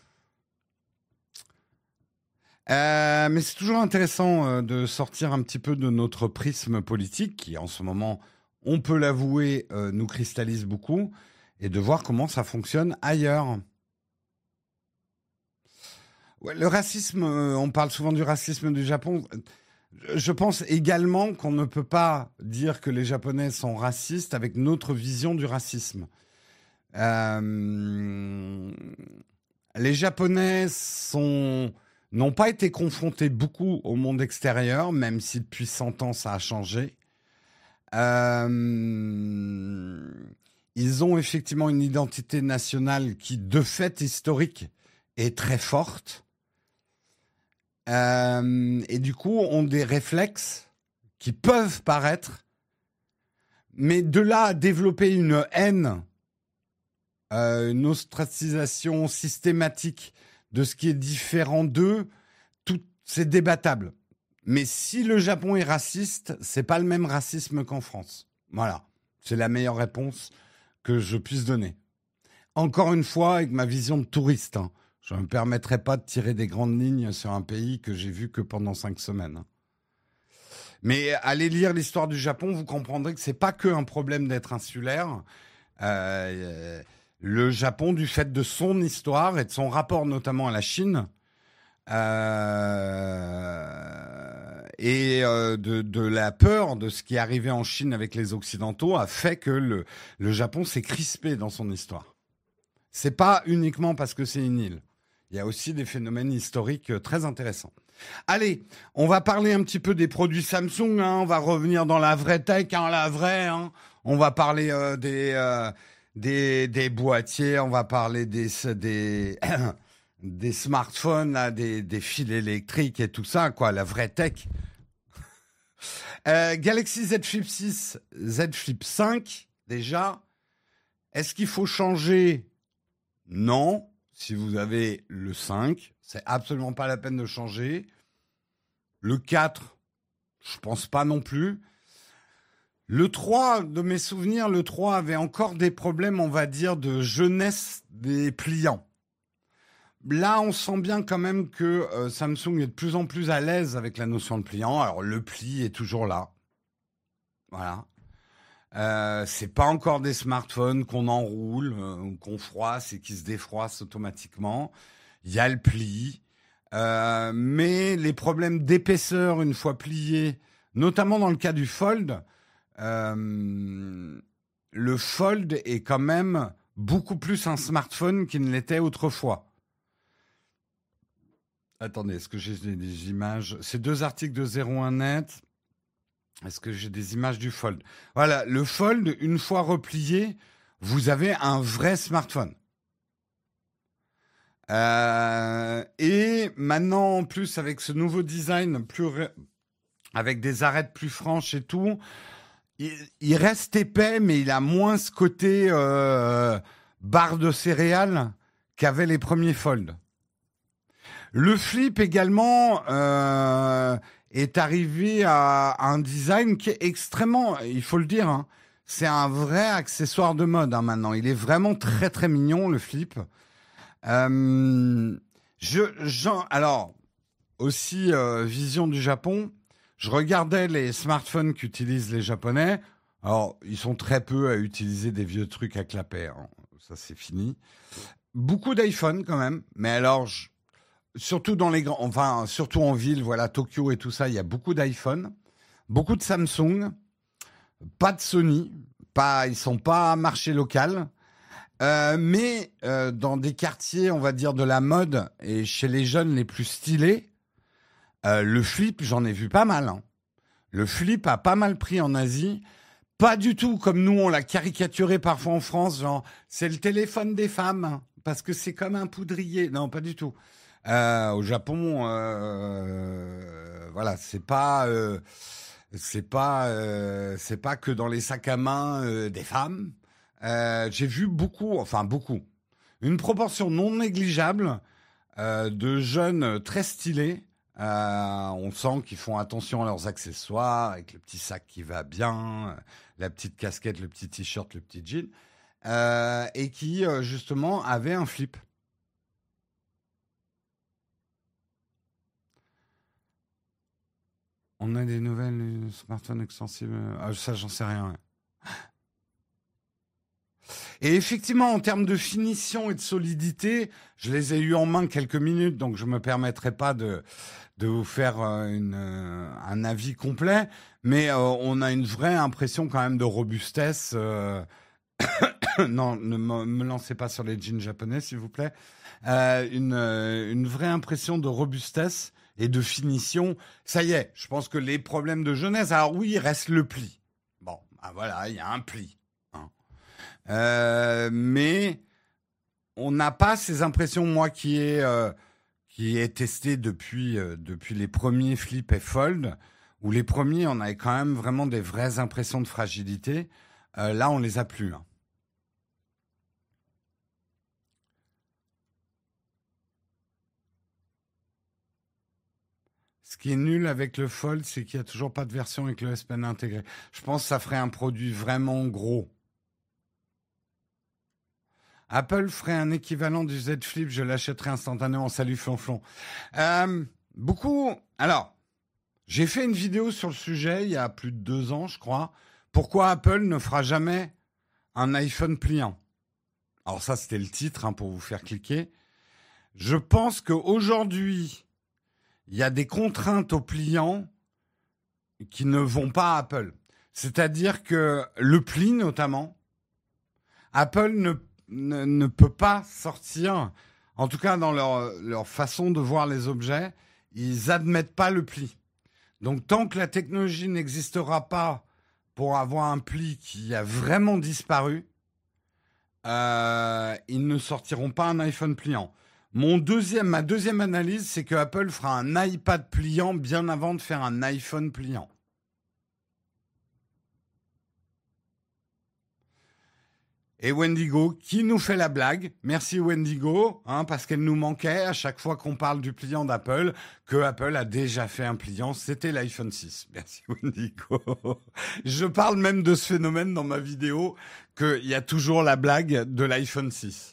Mais c'est toujours intéressant de sortir un petit peu de notre prisme politique qui, en ce moment, on peut l'avouer, nous cristallise beaucoup, et de voir comment ça fonctionne ailleurs. Ouais, le racisme, on parle souvent du racisme du Japon. Je pense également qu'on ne peut pas dire que les Japonais sont racistes avec notre vision du racisme. Euh, les Japonais n'ont pas été confrontés beaucoup au monde extérieur, même si depuis 100 ans ça a changé. Euh, Ils ont effectivement une identité nationale qui, de fait historique, est très forte. Et du coup, ont des réflexes qui peuvent paraître, mais de là à développer une haine, une ostracisation systématique de ce qui est différent d'eux, tout c'est débattable. Mais si le Japon est raciste, c'est pas le même racisme qu'en France. Voilà, c'est la meilleure réponse que je puisse donner. Encore une fois, avec ma vision de touriste, hein. Je ne me permettrai pas de tirer des grandes lignes sur un pays que j'ai vu que pendant 5 semaines, hein. Mais allez lire l'histoire du Japon, vous comprendrez que c'est pas que un problème d'être insulaire. Euh, le Japon, du fait de son histoire et de son rapport notamment à la Chine, de la peur de ce qui est arrivé en Chine avec les Occidentaux, a fait que le Japon s'est crispé dans son histoire. C'est pas uniquement parce que c'est une île. Il y a aussi des phénomènes historiques très intéressants. Allez, on va parler un petit peu des produits Samsung, hein. On va revenir dans la vraie tech, hein, la vraie, hein. On va parler des boîtiers, on va parler des smartphones, là, des fils électriques et tout ça, quoi, la vraie tech. Galaxy Z Flip 6, Z Flip 5, déjà. Est-ce qu'il faut changer ? Non. Si vous avez le 5, c'est absolument pas la peine de changer. Le 4, je pense pas non plus. Le 3, de mes souvenirs, le 3 avait encore des problèmes, on va dire, de jeunesse des pliants. Là, on sent bien quand même que Samsung est de plus en plus à l'aise avec la notion de pliant. Alors, le pli est toujours là. Voilà. C'est pas encore des smartphones qu'on enroule, ou qu'on froisse et qui se défroissent automatiquement. Il y a le pli. Mais les problèmes d'épaisseur une fois pliés, notamment dans le cas du Fold, le Fold est quand même beaucoup plus un smartphone qu'il ne l'était autrefois. Attendez, est-ce que j'ai des images ? C'est 2 articles de 01net. Est-ce que j'ai des images du Fold ? Voilà, le Fold, une fois replié, vous avez un vrai smartphone. Et maintenant, en plus, avec ce nouveau design, avec des arêtes plus franches et tout, il reste épais, mais il a moins ce côté barre de céréales qu'avaient les premiers Fold. Le Flip également est arrivé à un design qui est extrêmement, il faut le dire, hein, c'est un vrai accessoire de mode, hein, maintenant. Il est vraiment très très mignon, le Flip. Alors, aussi, vision du Japon, je regardais les smartphones qu'utilisent les Japonais. Alors, ils sont très peu à utiliser des vieux trucs à clapet, hein. Ça, c'est fini. Beaucoup d'iPhone quand même, mais alors, surtout dans les grands, enfin, surtout en ville, voilà, Tokyo et tout ça, il y a beaucoup d'iPhone, beaucoup de Samsung, pas de Sony, ils sont pas marché local. Mais dans des quartiers, on va dire, de la mode et chez les jeunes les plus stylés, le Flip, j'en ai vu pas mal, hein. Le Flip a pas mal pris en Asie. Pas du tout comme nous, on l'a caricaturé parfois en France, genre, c'est le téléphone des femmes, parce que c'est comme un poudrier. Non, pas du tout. Au Japon, voilà, c'est pas que dans les sacs à main des femmes. J'ai vu beaucoup, une proportion non négligeable de jeunes très stylés. On sent qu'ils font attention à leurs accessoires, avec le petit sac qui va bien, la petite casquette, le petit t-shirt, le petit jean, et qui justement avaient un Flip. On a des nouvelles smartphones extensibles. Ah, ça, j'en sais rien. Et effectivement, en termes de finition et de solidité, je les ai eus en main quelques minutes, donc je me permettrai pas de vous faire un avis complet, mais on a une vraie impression quand même de robustesse. Non, ne me lancez pas sur les jeans japonais, s'il vous plaît. Une vraie impression de robustesse et de finition. Ça y est, je pense que les problèmes de jeunesse, alors oui, il reste le pli. Bon, ben voilà, il y a un pli. Mais on n'a pas ces impressions, moi qui ai testé depuis les premiers Flip et Fold, où les premiers, on avait quand même vraiment des vraies impressions de fragilité. Là, on les a plus, hein. Ce qui est nul avec le Fold, c'est qu'il n'y a toujours pas de version avec le S Pen intégré. Je pense que ça ferait un produit vraiment gros. Apple ferait un équivalent du Z Flip, je l'achèterais instantanément. Salut Flonflon. Beaucoup. Alors, j'ai fait une vidéo sur le sujet il y a plus de 2 ans, je crois. Pourquoi Apple ne fera jamais un iPhone pliant? Alors ça, c'était le titre pour vous faire cliquer. Je pense qu'aujourd'hui, il y a des contraintes au pliant qui ne vont pas à Apple. C'est-à-dire que le pli, notamment, Apple ne peut pas sortir, en tout cas dans leur façon de voir les objets, ils admettent pas le pli. Donc tant que la technologie n'existera pas pour avoir un pli qui a vraiment disparu, ils ne sortiront pas un iPhone pliant. Ma deuxième analyse, c'est que Apple fera un iPad pliant bien avant de faire un iPhone pliant. Et Wendigo, qui nous fait la blague. Merci Wendigo, parce qu'elle nous manquait à chaque fois qu'on parle du pliant d'Apple, que Apple a déjà fait un pliant, c'était l'iPhone 6. Merci Wendigo. Je parle même de ce phénomène dans ma vidéo, qu'il y a toujours la blague de l'iPhone 6.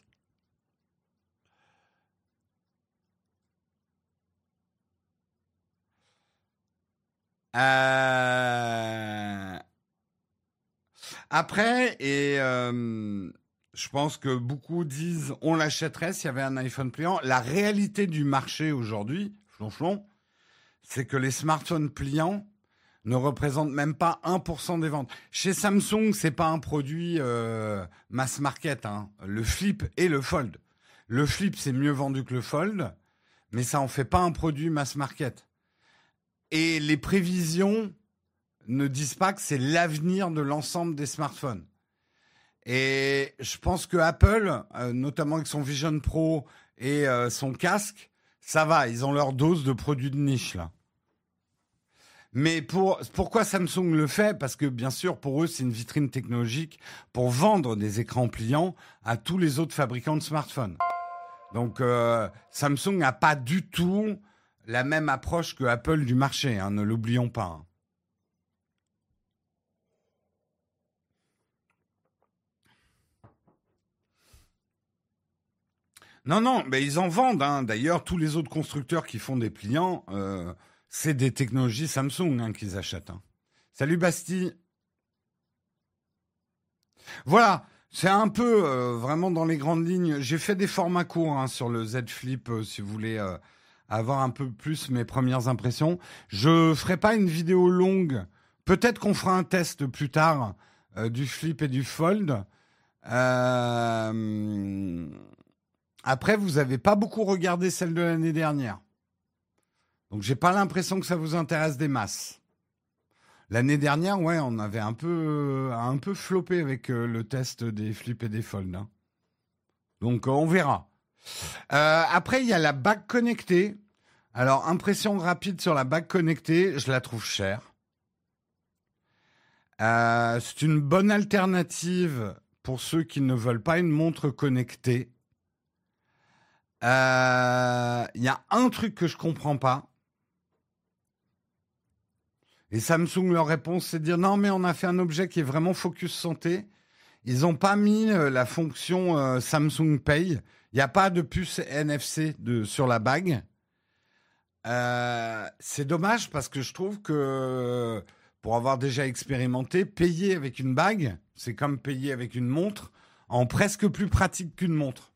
Après, je pense que beaucoup disent on l'achèterait s'il y avait un iPhone pliant. La réalité du marché aujourd'hui, flonflon, c'est que les smartphones pliants ne représentent même pas 1% des ventes. Chez Samsung, c'est pas un produit mass market. Le Flip et le Fold. Le Flip, c'est mieux vendu que le Fold, mais ça en fait pas un produit mass market. Et les prévisions ne disent pas que c'est l'avenir de l'ensemble des smartphones. Et je pense que Apple, notamment avec son Vision Pro et son casque, ça va, ils ont leur dose de produits de niche là. Mais pourquoi Samsung le fait? Parce que bien sûr, pour eux, c'est une vitrine technologique pour vendre des écrans pliants à tous les autres fabricants de smartphones. Donc Samsung n'a pas du tout la même approche que Apple du marché, ne l'oublions pas. Non, mais ils en vendent. D'ailleurs, tous les autres constructeurs qui font des pliants, c'est des technologies Samsung qu'ils achètent. Salut Bastille. Voilà, c'est un peu vraiment dans les grandes lignes. J'ai fait des formats courts sur le Z Flip, si vous voulez avoir un peu plus mes premières impressions. Je ferai pas une vidéo longue. Peut-être qu'on fera un test plus tard du Flip et du Fold. Après, vous avez pas beaucoup regardé celle de l'année dernière. Donc, j'ai pas l'impression que ça vous intéresse des masses. L'année dernière, ouais, on avait un peu floppé avec le test des Flip et des Fold. Donc, on verra. Après, il y a la bague connectée. Alors, impression rapide sur la bague connectée, je la trouve chère. C'est une bonne alternative pour ceux qui ne veulent pas une montre connectée. Il y a un truc que je comprends pas. Et Samsung, leur réponse, c'est de dire non, mais on a fait un objet qui est vraiment focus santé. Ils n'ont pas mis la fonction Samsung Pay. Il n'y a pas de puce NFC sur la bague. C'est dommage parce que je trouve que pour avoir déjà expérimenté, payer avec une bague, c'est comme payer avec une montre, en presque plus pratique qu'une montre.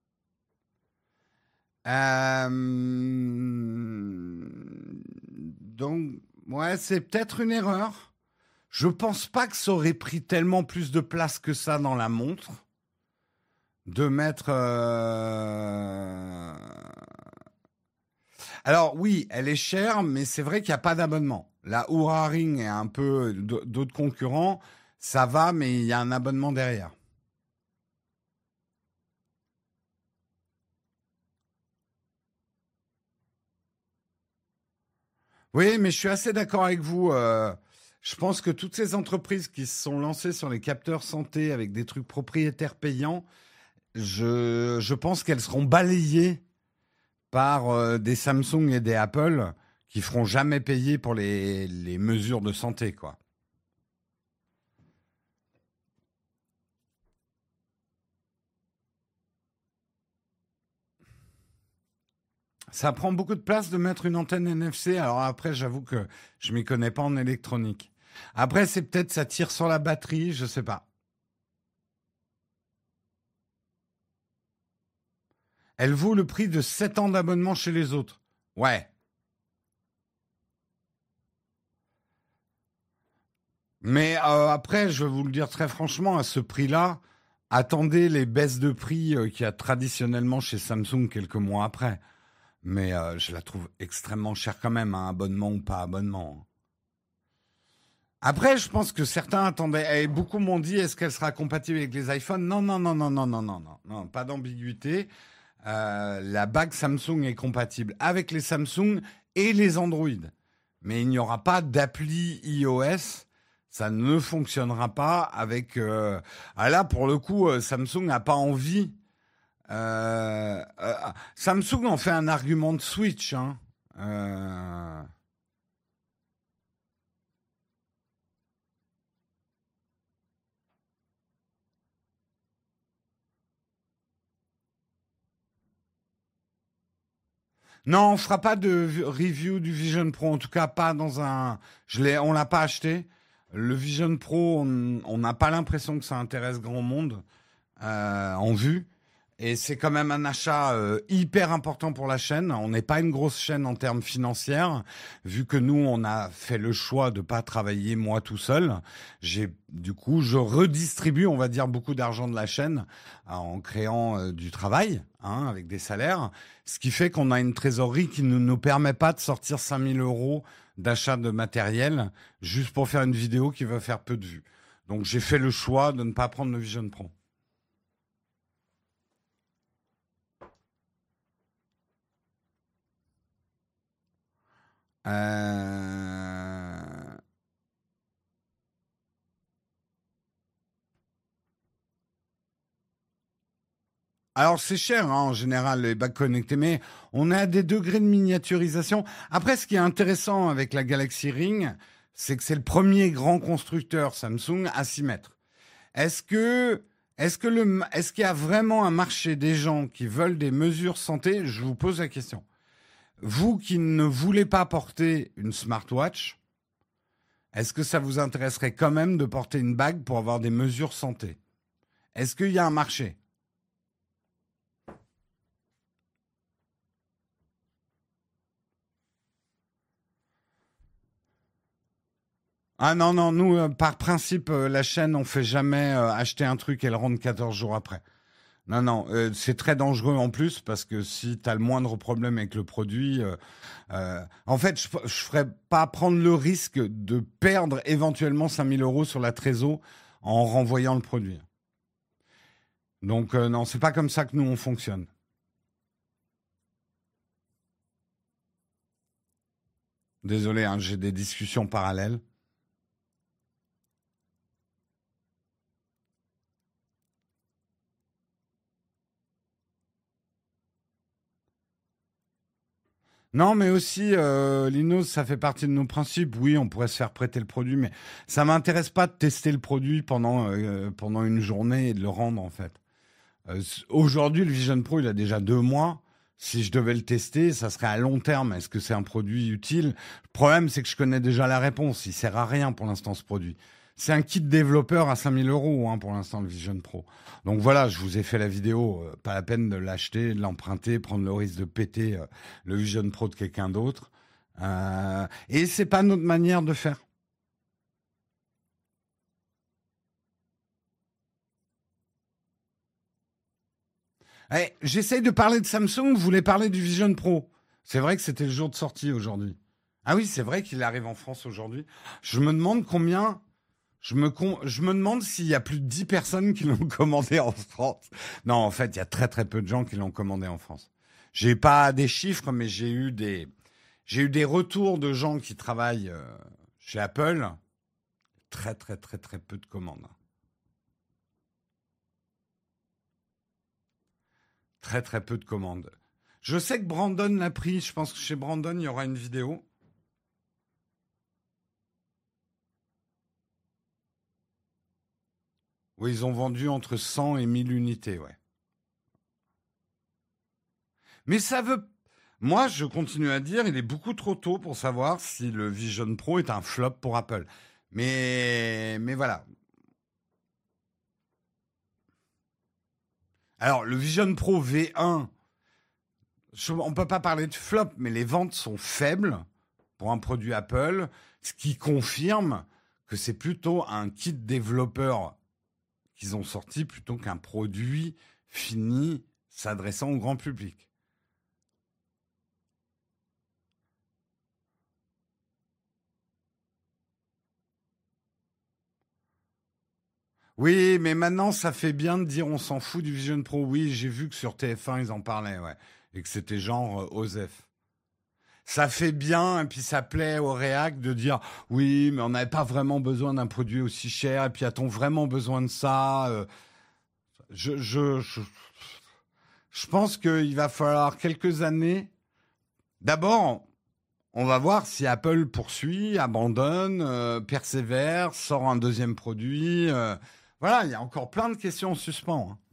Donc, ouais, c'est peut-être une erreur. Je pense pas que ça aurait pris tellement plus de place que ça dans la montre de mettre. Alors oui, elle est chère, mais c'est vrai qu'il n'y a pas d'abonnement. La Oura Ring et un peu d'autres concurrents, ça va, mais il y a un abonnement derrière. Oui, mais je suis assez d'accord avec vous. Je pense que toutes ces entreprises qui se sont lancées sur les capteurs santé avec des trucs propriétaires payants, je pense qu'elles seront balayées par des Samsung et des Apple qui feront jamais payer pour les mesures de santé, quoi. Ça prend beaucoup de place de mettre une antenne NFC. Alors après, j'avoue que je m'y connais pas en électronique. Après, c'est peut-être ça tire sur la batterie, je sais pas. Elle vaut le prix de 7 ans d'abonnement chez les autres. Ouais. Mais après, je vais vous le dire très franchement, à ce prix-là, attendez les baisses de prix qu'il y a traditionnellement chez Samsung quelques mois après. Mais je la trouve extrêmement chère quand même, un abonnement ou pas abonnement. Après, je pense que certains attendaient, et beaucoup m'ont dit, est-ce qu'elle sera compatible avec les iPhones? Non, non, non, non, non, non, non, non, non, pas d'ambiguïté. La bague Samsung est compatible avec les Samsung et les Android. Mais il n'y aura pas d'appli iOS. Ça ne fonctionnera pas avec... Ah là, pour le coup, Samsung n'a pas envie. Samsung en fait un argument de switch. Hein. Non, on fera pas de review du Vision Pro, en tout cas pas dans un. On l'a pas acheté. Le Vision Pro, on n'a pas l'impression que ça intéresse grand monde en vue. Et c'est quand même un achat hyper important pour la chaîne. On n'est pas une grosse chaîne en termes financiers, vu que nous, on a fait le choix de pas travailler moi tout seul. Du coup, je redistribue, on va dire, beaucoup d'argent de la chaîne en créant du travail, hein, avec des salaires. Ce qui fait qu'on a une trésorerie qui ne nous permet pas de sortir 5000 euros d'achat de matériel juste pour faire une vidéo qui va faire peu de vues. Donc, j'ai fait le choix de ne pas prendre le Vision Pro. Euh... Alors c'est cher hein, en général les bacs connectés, mais on a des degrés de miniaturisation. Après, ce qui est intéressant avec la Galaxy Ring, c'est que c'est le premier grand constructeur Samsung à s'y mettre. Est-ce que est-ce qu'il y a vraiment un marché des gens qui veulent des mesures santé? Je vous pose la question. Vous qui ne voulez pas porter une smartwatch, est-ce que ça vous intéresserait quand même de porter une bague pour avoir des mesures santé? Est-ce qu'il y a un marché? Ah non, non, nous, par principe, la chaîne, on fait jamais acheter un truc et le rendre 14 jours après. Non, non, c'est très dangereux en plus parce que si tu as le moindre problème avec le produit, en fait, je ferais pas prendre le risque de perdre éventuellement 5000 euros sur la trésor en renvoyant le produit. Donc, non, c'est pas comme ça que nous, on fonctionne. Désolé, hein, j'ai des discussions parallèles. Non, mais aussi, Linos, ça fait partie de nos principes. Oui, on pourrait se faire prêter le produit, mais ça m'intéresse pas de tester le produit pendant une journée et de le rendre, en fait. Aujourd'hui, le Vision Pro, il a déjà 2 mois. Si je devais le tester, ça serait à long terme. Est-ce que c'est un produit utile? Le problème, c'est que je connais déjà la réponse. Il sert à rien pour l'instant, ce produit. C'est un kit développeur à 5000 euros hein, pour l'instant, le Vision Pro. Donc voilà, je vous ai fait la vidéo. Pas la peine de l'acheter, de l'emprunter, prendre le risque de péter le Vision Pro de quelqu'un d'autre. Et c'est pas notre manière de faire. J'essaye de parler de Samsung, vous voulez parler du Vision Pro. C'est vrai que c'était le jour de sortie aujourd'hui. Ah oui, c'est vrai qu'il arrive en France aujourd'hui. Je me demande combien. Je me demande s'il y a plus de 10 personnes qui l'ont commandé en France. Non, en fait, il y a très très peu de gens qui l'ont commandé en France. J'ai pas des chiffres, mais j'ai eu des retours de gens qui travaillent chez Apple. Très très très très peu de commandes. Très très peu de commandes. Je sais que Brandon l'a pris. Je pense que chez Brandon, il y aura une vidéo. Oui, ils ont vendu entre 100 et 1000 unités, ouais. Mais ça veut. Moi, je continue à dire, il est beaucoup trop tôt pour savoir si le Vision Pro est un flop pour Apple. Mais voilà. Alors, le Vision Pro V1, on ne peut pas parler de flop, mais les ventes sont faibles pour un produit Apple, ce qui confirme que c'est plutôt un kit développeur qu'ils ont sorti plutôt qu'un produit fini s'adressant au grand public. Oui, mais maintenant, ça fait bien de dire on s'en fout du Vision Pro. Oui, j'ai vu que sur TF1, ils en parlaient, ouais. Et que c'était genre OSEF. Ça fait bien, et puis ça plaît au réac de dire oui, mais on n'avait pas vraiment besoin d'un produit aussi cher, et puis a-t-on vraiment besoin de ça je, je, je, je pense qu'il va falloir quelques années. D'abord, on va voir si Apple poursuit, abandonne, persévère, sort un deuxième produit. Voilà, il y a encore plein de questions en suspens, hein.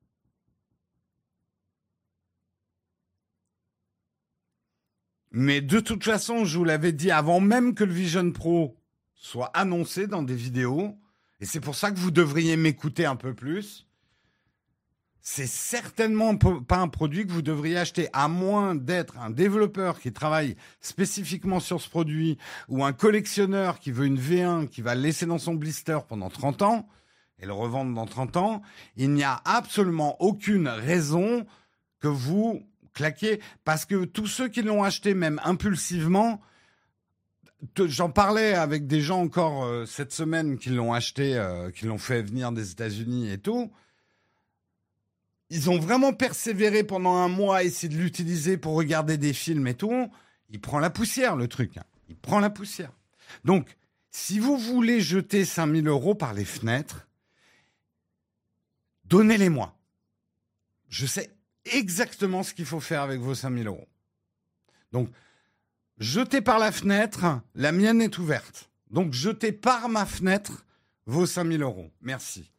Mais de toute façon, je vous l'avais dit avant même que le Vision Pro soit annoncé dans des vidéos, et c'est pour ça que vous devriez m'écouter un peu plus. C'est certainement pas un produit que vous devriez acheter, à moins d'être un développeur qui travaille spécifiquement sur ce produit ou un collectionneur qui veut une V1 qui va le laisser dans son blister pendant 30 ans et le revendre dans 30 ans. Il n'y a absolument aucune raison que vous claquiez, parce que tous ceux qui l'ont acheté, même impulsivement, j'en parlais avec des gens encore cette semaine qui l'ont acheté, qui l'ont fait venir des États-Unis et tout. Ils ont vraiment persévéré pendant un mois à essayer de l'utiliser pour regarder des films et tout. Il prend la poussière, le truc, hein. Il prend la poussière. Donc, si vous voulez jeter 5 000 € par les fenêtres, donnez-les-moi. Je sais exactement ce qu'il faut faire avec vos 5 000 €. Donc, jetez par la fenêtre, la mienne est ouverte. Donc, jetez par ma fenêtre vos 5 000 €. Merci.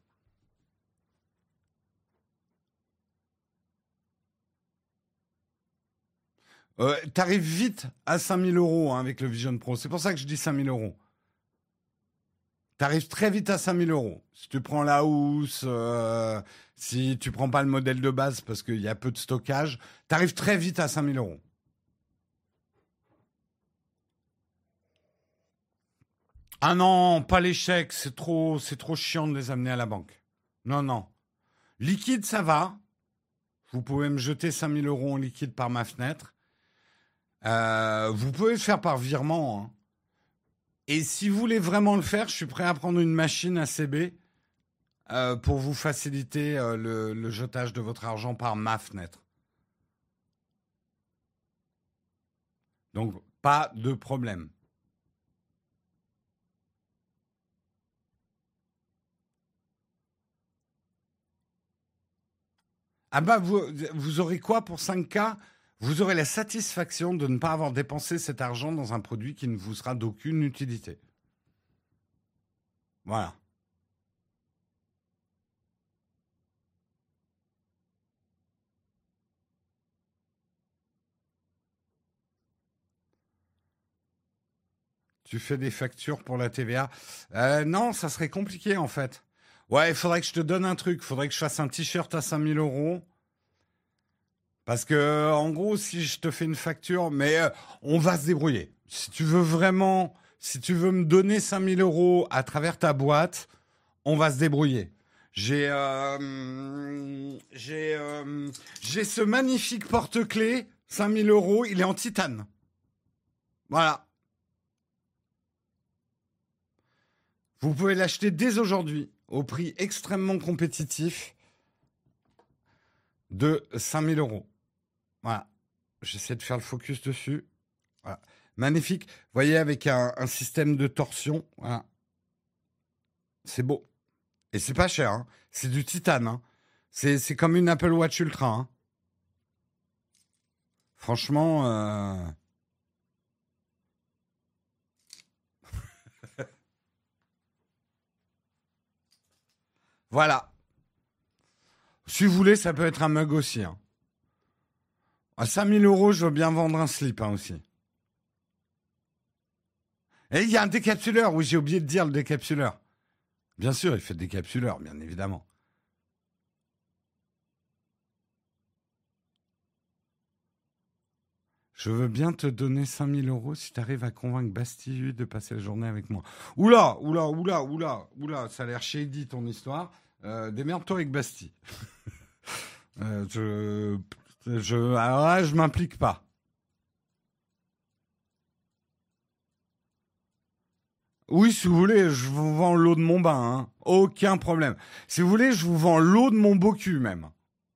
T'arrives vite à 5 000 € hein, avec le Vision Pro. C'est pour ça que je dis 5 000 €. T'arrives très vite à 5 000 €. Si tu prends la housse, si tu prends pas le modèle de base parce qu'il y a peu de stockage, t'arrives très vite à 5 000 €. Ah non, pas les chèques, c'est trop chiant de les amener à la banque. Non, non. Liquide, ça va. Vous pouvez me jeter 5 000 € en liquide par ma fenêtre. Vous pouvez le faire par virement, hein. Et si vous voulez vraiment le faire, je suis prêt à prendre une machine ACB pour vous faciliter le jetage de votre argent par ma fenêtre. Donc, pas de problème. Ah bah, vous aurez quoi pour 5K? Vous aurez la satisfaction de ne pas avoir dépensé cet argent dans un produit qui ne vous sera d'aucune utilité. Voilà. Tu fais des factures pour la TVA? Non, ça serait compliqué en fait. Ouais, il faudrait que je te donne un truc. Il faudrait que je fasse un t-shirt à 5 000 €. Parce que, en gros, si je te fais une facture, mais on va se débrouiller. Si tu veux vraiment, si tu veux me donner 5 000 € à travers ta boîte, on va se débrouiller. J'ai ce magnifique porte-clés, 5 000 €, il est en titane. Voilà. Vous pouvez l'acheter dès aujourd'hui, au prix extrêmement compétitif de 5 000 €. Voilà. J'essaie de faire le focus dessus. Voilà. Magnifique. Vous voyez, avec un système de torsion. Voilà. C'est beau. Et c'est pas cher, hein. C'est du titane, hein. C'est comme une Apple Watch Ultra, hein. Franchement, voilà. Si vous voulez, ça peut être un mug aussi, hein. À 5 000 €, je veux bien vendre un slip aussi. Et il y a un décapsuleur. Oui, j'ai oublié de dire le décapsuleur. Bien sûr, il fait décapsuleur, bien évidemment. Je veux bien te donner 5 000 € si tu arrives à convaincre Bastille de passer la journée avec moi. Oula, oula, oula, oula, oula, ça a l'air shady ton histoire. Démerde-toi avec Bastille. Alors là, je m'implique pas. Oui, si vous voulez, je vous vends l'eau de mon bain, hein. Aucun problème. Si vous voulez, je vous vends l'eau de mon beau cul même.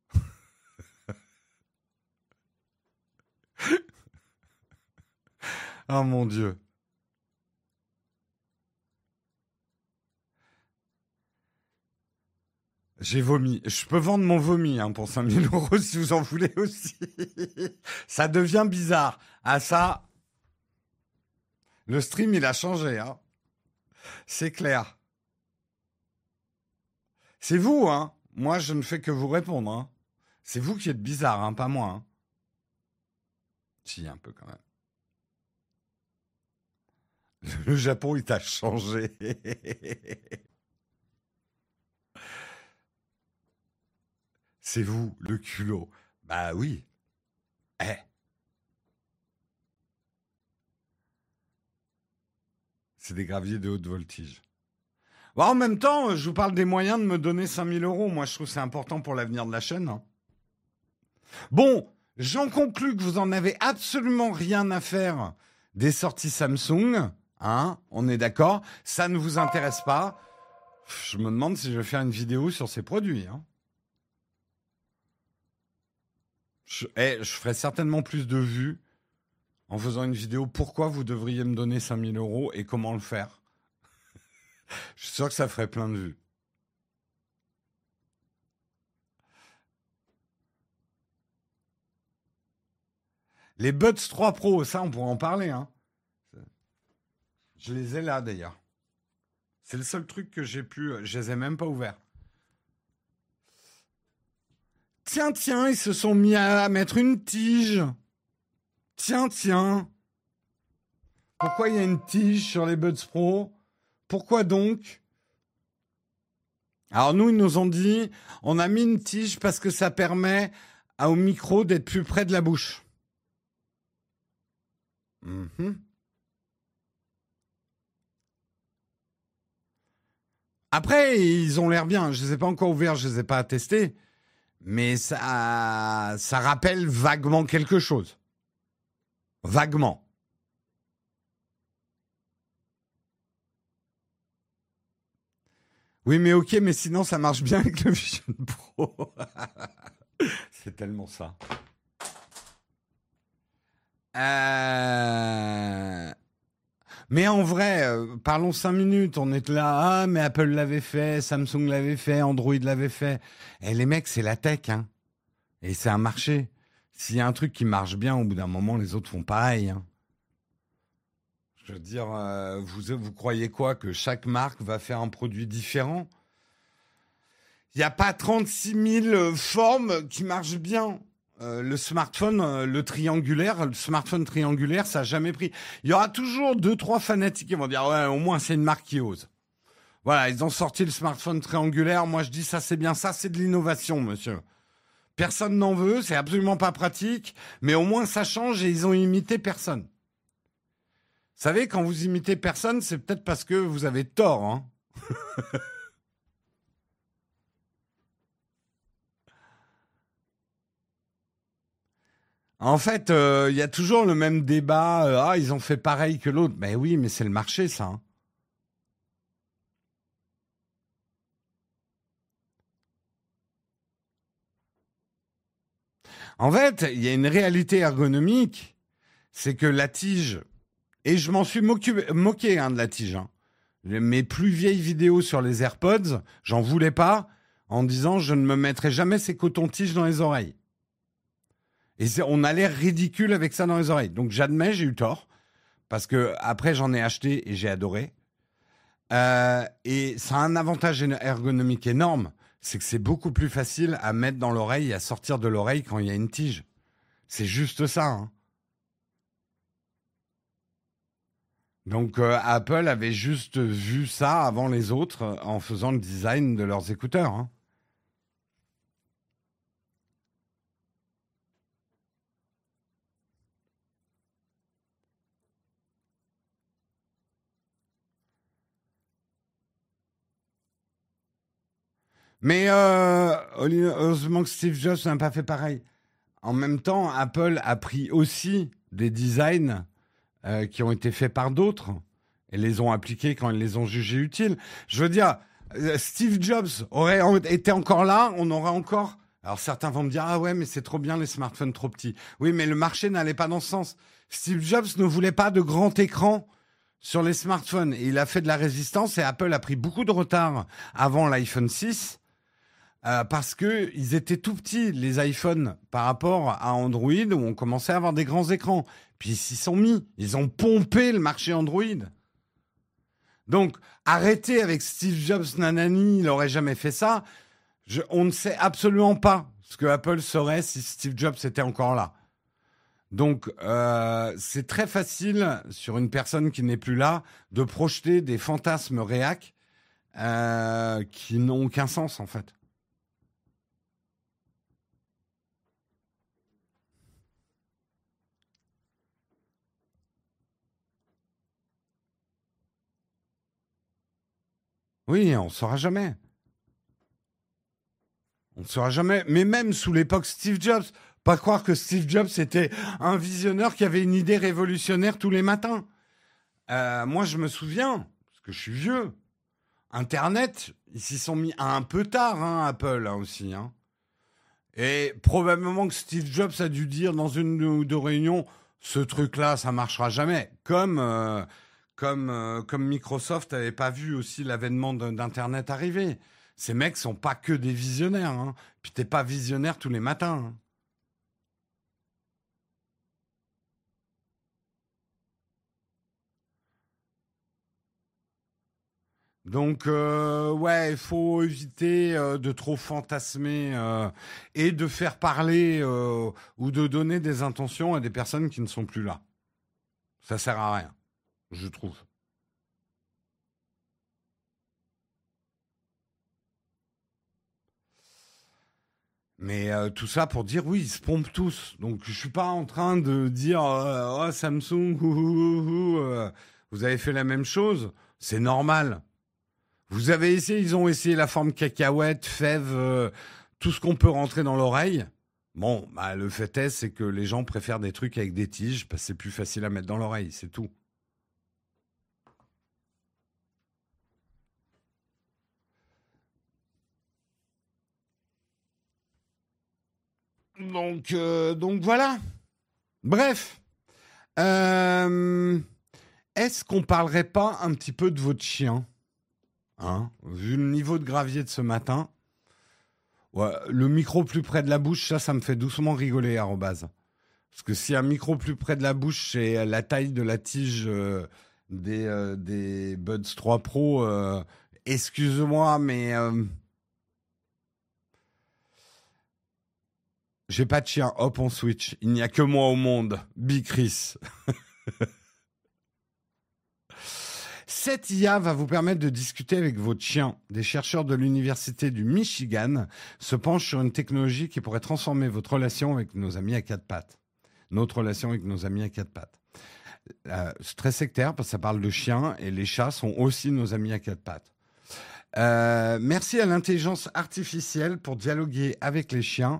Oh mon Dieu. J'ai vomi. Je peux vendre mon vomi hein, pour 5 000 € si vous en voulez aussi. Ça devient bizarre. Ah ça, le stream il a changé. Hein. C'est clair. C'est vous, hein. Moi, je ne fais que vous répondre. Hein. C'est vous qui êtes bizarre, hein, pas moi. Hein. Si, un peu quand même. Le Japon, il t'a changé. C'est vous, le culot. Bah oui. Eh, c'est des graviers de haute voltige. Bon, en même temps, je vous parle des moyens de me donner 5 000 €. Moi, je trouve que c'est important pour l'avenir de la chaîne. Hein. Bon, j'en conclus que vous en avez absolument rien à faire des sorties Samsung. Hein, on est d'accord. Ça ne vous intéresse pas. Je me demande si je vais faire une vidéo sur ces produits. Hein. Je ferai certainement plus de vues en faisant une vidéo. Pourquoi vous devriez me donner 5 000 € et comment le faire. Je suis sûr que ça ferait plein de vues. Les Buds 3 Pro, ça on pourra en parler. Hein. Je les ai là d'ailleurs. C'est le seul truc que j'ai pu... Je les ai même pas ouverts. Tiens, tiens, ils se sont mis à mettre une tige. Tiens, tiens. Pourquoi il y a une tige sur les Buds Pro? Pourquoi donc? Alors nous, ils nous ont dit, on a mis une tige parce que ça permet au micro d'être plus près de la bouche. Mm-hmm. Après, ils ont l'air bien. Je ne les ai pas encore ouverts, je ne les ai pas testés. Mais ça rappelle vaguement quelque chose. Vaguement. Oui, mais ok, mais sinon ça marche bien avec le Vision Pro. C'est tellement ça. Mais en vrai, parlons 5 minutes. On est là, ah, mais Apple l'avait fait, Samsung l'avait fait, Android l'avait fait. Et les mecs, c'est la tech, hein. Et c'est un marché. S'il y a un truc qui marche bien, au bout d'un moment, les autres font pareil. Hein. Je veux dire, vous croyez quoi? Que chaque marque va faire un produit différent? Il n'y a pas 36 000 formes qui marchent bien. Le smartphone, le smartphone triangulaire, ça n'a jamais pris. Il y aura toujours 2-3 fanatiques qui vont dire, ouais, au moins c'est une marque qui ose. Voilà, ils ont sorti le smartphone triangulaire. Moi, je dis, ça c'est bien, ça c'est de l'innovation, monsieur. Personne n'en veut, c'est absolument pas pratique, mais au moins ça change et ils ont imité personne. Vous savez, quand vous imitez personne, c'est peut-être parce que vous avez tort. Hein. En fait, il y a toujours le même débat. Ah, ils ont fait pareil que l'autre. Ben oui, mais c'est le marché, ça. Hein. En fait, il y a une réalité ergonomique, c'est que la tige, et je m'en suis moqué hein, de la tige. Hein. Mes plus vieilles vidéos sur les AirPods, j'en voulais pas, en disant je ne me mettrai jamais ces cotons-tiges dans les oreilles. Et on a l'air ridicule avec ça dans les oreilles. Donc j'admets, j'ai eu tort, parce que après j'en ai acheté et j'ai adoré. Et ça a un avantage ergonomique énorme, c'est que c'est beaucoup plus facile à mettre dans l'oreille et à sortir de l'oreille quand il y a une tige. C'est juste ça, hein. Donc Apple avait juste vu ça avant les autres en faisant le design de leurs écouteurs, hein. Mais heureusement que Steve Jobs n'a pas fait pareil. En même temps, Apple a pris aussi des designs qui ont été faits par d'autres et les ont appliqués quand ils les ont jugés utiles. Je veux dire, Steve Jobs aurait été encore là, on aurait encore... Alors certains vont me dire, ah ouais, mais c'est trop bien les smartphones trop petits. Oui, mais le marché n'allait pas dans ce sens. Steve Jobs ne voulait pas de grand écran sur les smartphones. Et il a fait de la résistance et Apple a pris beaucoup de retard avant l'iPhone 6. Parce que ils étaient tout petits, les iPhones, par rapport à Android, où on commençait à avoir des grands écrans. Puis ils s'y sont mis. Ils ont pompé le marché Android. Donc, arrêtez avec Steve Jobs, nanani, il n'aurait jamais fait ça. On ne sait absolument pas ce que Apple saurait si Steve Jobs était encore là. Donc, c'est très facile, sur une personne qui n'est plus là, de projeter des fantasmes réacs qui n'ont aucun sens, en fait. Oui, on ne saura jamais. On ne saura jamais. Mais même sous l'époque Steve Jobs, pas croire que Steve Jobs était un visionneur qui avait une idée révolutionnaire tous les matins. Moi, je me souviens, parce que je suis vieux, Internet, ils s'y sont mis un peu tard, hein, Apple hein, aussi. Hein. Et probablement que Steve Jobs a dû dire dans une ou deux réunions, ce truc-là, ça marchera jamais. Comme Microsoft n'avait pas vu aussi l'avènement d'Internet arriver. Ces mecs sont pas que des visionnaires. Hein. Puis t'es pas visionnaire tous les matins. Hein. Donc, ouais, il faut éviter de trop fantasmer et de faire parler ou de donner des intentions à des personnes qui ne sont plus là. Ça sert à rien, je trouve. Mais tout ça pour dire oui, ils se pompent tous. Donc je suis pas en train de dire oh Samsung, vous avez fait la même chose. C'est normal. Vous avez essayé, ils ont essayé la forme cacahuète, fève, tout ce qu'on peut rentrer dans l'oreille. Bon, bah, le fait est, c'est que les gens préfèrent des trucs avec des tiges parce que c'est plus facile à mettre dans l'oreille, c'est tout. Donc voilà. Bref. Euh, Est-ce qu'on parlerait pas un petit peu de votre chien hein, vu le niveau de gravier de ce matin, ouais, le micro plus près de la bouche, ça me fait doucement rigoler, arrobase. Parce que si un micro plus près de la bouche, c'est la taille de la tige des Buds 3 Pro, excuse-moi, mais j'ai pas de chien, hop, on switch. Il n'y a que moi au monde, Big Chris. Cette IA va vous permettre de discuter avec votre chien. Des chercheurs de l'université du Michigan se penchent sur une technologie qui pourrait transformer votre relation avec nos amis à quatre pattes. Notre relation avec nos amis à quatre pattes. C'est très sectaire parce que ça parle de chiens et les chats sont aussi nos amis à quatre pattes. Merci à l'intelligence artificielle pour dialoguer avec les chiens.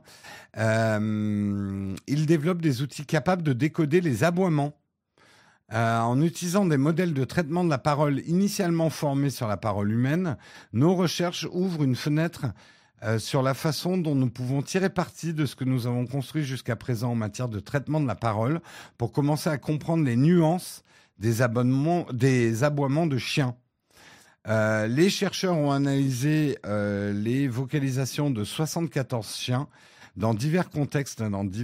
Il développe des outils capables de décoder les aboiements. En utilisant des modèles de traitement de la parole initialement formés sur la parole humaine, nos recherches ouvrent une fenêtre sur la façon dont nous pouvons tirer parti de ce que nous avons construit jusqu'à présent en matière de traitement de la parole pour commencer à comprendre les nuances des aboiements de chiens. Les chercheurs ont analysé les vocalisations de 74 chiens dans divers contextes,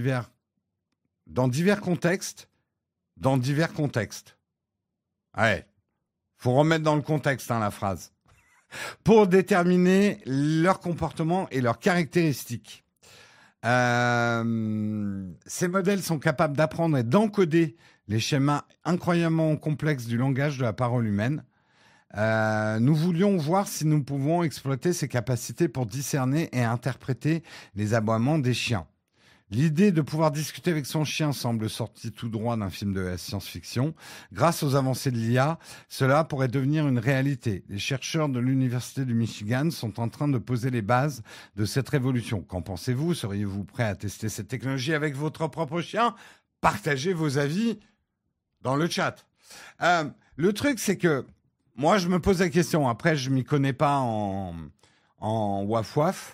dans divers contextes. Ouais, faut remettre dans le contexte hein, la phrase. Pour déterminer leur comportement et leurs caractéristiques. Ces modèles sont capables d'apprendre et d'encoder les schémas incroyablement complexes du langage de la parole humaine. Nous voulions voir si nous pouvons exploiter ces capacités pour discerner et interpréter les aboiements des chiens. L'idée de pouvoir discuter avec son chien semble sortie tout droit d'un film de science-fiction. Grâce aux avancées de l'IA, cela pourrait devenir une réalité. Les chercheurs de l'Université du Michigan sont en train de poser les bases de cette révolution. Qu'en pensez-vous? Seriez-vous prêt à tester cette technologie avec votre propre chien? Partagez vos avis dans le chat. Le truc, c'est que moi, je me pose la question. Après, je ne m'y connais pas en waf-waf.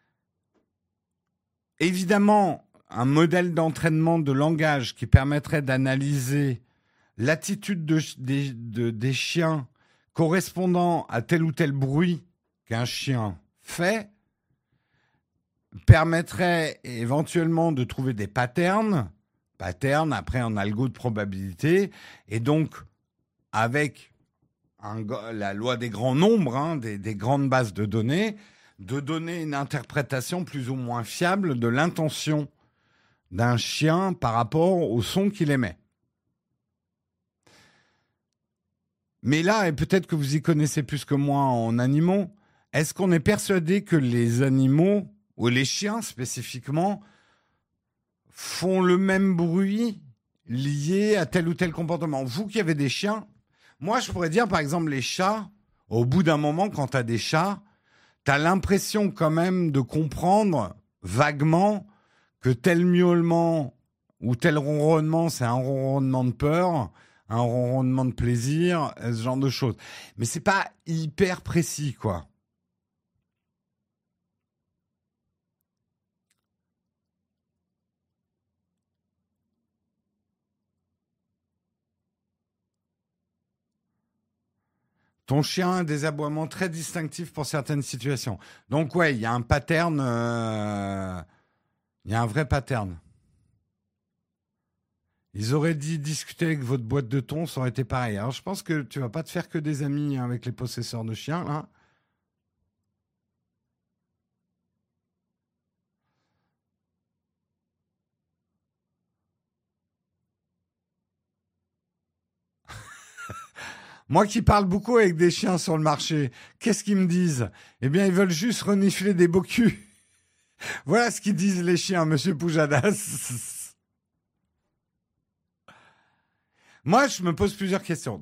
Évidemment, un modèle d'entraînement de langage qui permettrait d'analyser l'attitude des chiens correspondant à tel ou tel bruit qu'un chien fait permettrait éventuellement de trouver des patterns après en algo de probabilité, et donc avec la loi des grands nombres, des grandes bases de données une interprétation plus ou moins fiable de l'intention d'un chien par rapport au son qu'il émet. Mais là, et peut-être que vous y connaissez plus que moi en animaux, est-ce qu'on est persuadé que les animaux, ou les chiens spécifiquement, font le même bruit lié à tel ou tel comportement? Vous qui avez des chiens, moi je pourrais dire par exemple les chats, au bout d'un moment quand tu as des chats, tu as l'impression quand même de comprendre vaguement que tel miaulement ou tel ronronnement, c'est un ronronnement de peur, un ronronnement de plaisir, ce genre de choses. Mais c'est pas hyper précis, quoi. Ton chien a des aboiements très distinctifs pour certaines situations. Donc ouais, il y a un pattern, il y a un vrai pattern. Ils auraient dit discuter avec votre boîte de thon, ça aurait été pareil. Alors je pense que tu vas pas te faire que des amis avec les possesseurs de chiens, là. Moi qui parle beaucoup avec des chiens sur le marché, qu'est-ce qu'ils me disent? Eh bien, ils veulent juste renifler des beaux culs. Voilà ce qu'ils disent les chiens, monsieur Poujadas. Moi, je me pose plusieurs questions.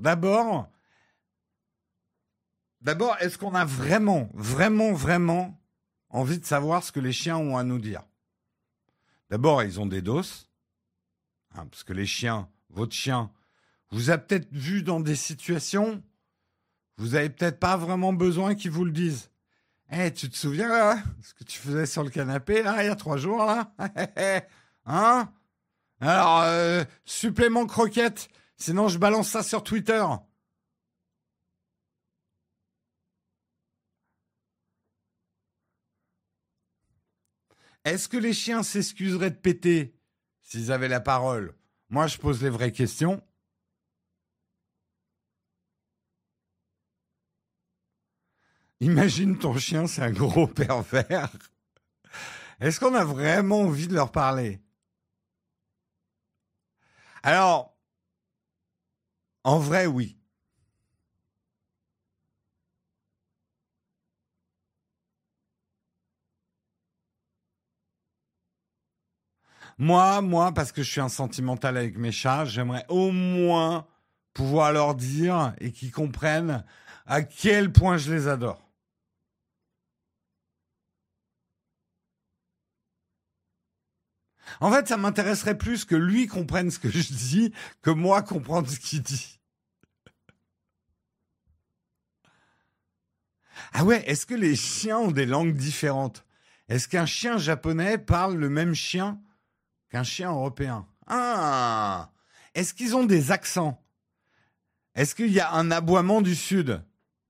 D'abord, est-ce qu'on a vraiment envie de savoir ce que les chiens ont à nous dire? D'abord, ils ont des doses, parce que les chiens, votre chien, vous a peut-être vu dans des situations, vous avez peut-être pas vraiment besoin qu'ils vous le disent. Eh, tu te souviens, là, ce que tu faisais sur le canapé, là, il y a 3 jours, là? Hein? Alors, supplément croquette, sinon je balance ça sur Twitter. Est-ce que les chiens s'excuseraient de péter s'ils avaient la parole? Moi, je pose les vraies questions. Imagine ton chien, c'est un gros pervers. Est-ce qu'on a vraiment envie de leur parler? Alors, en vrai, oui. Moi, parce que je suis un sentimental avec mes chats, j'aimerais au moins pouvoir leur dire et qu'ils comprennent à quel point je les adore. En fait, ça m'intéresserait plus que lui comprenne ce que je dis que moi comprendre ce qu'il dit. Ah ouais, est-ce que les chiens ont des langues différentes? Est-ce qu'un chien japonais parle le même chien qu'un chien européen? Ah! Est-ce qu'ils ont des accents? Est-ce qu'il y a un aboiement du sud?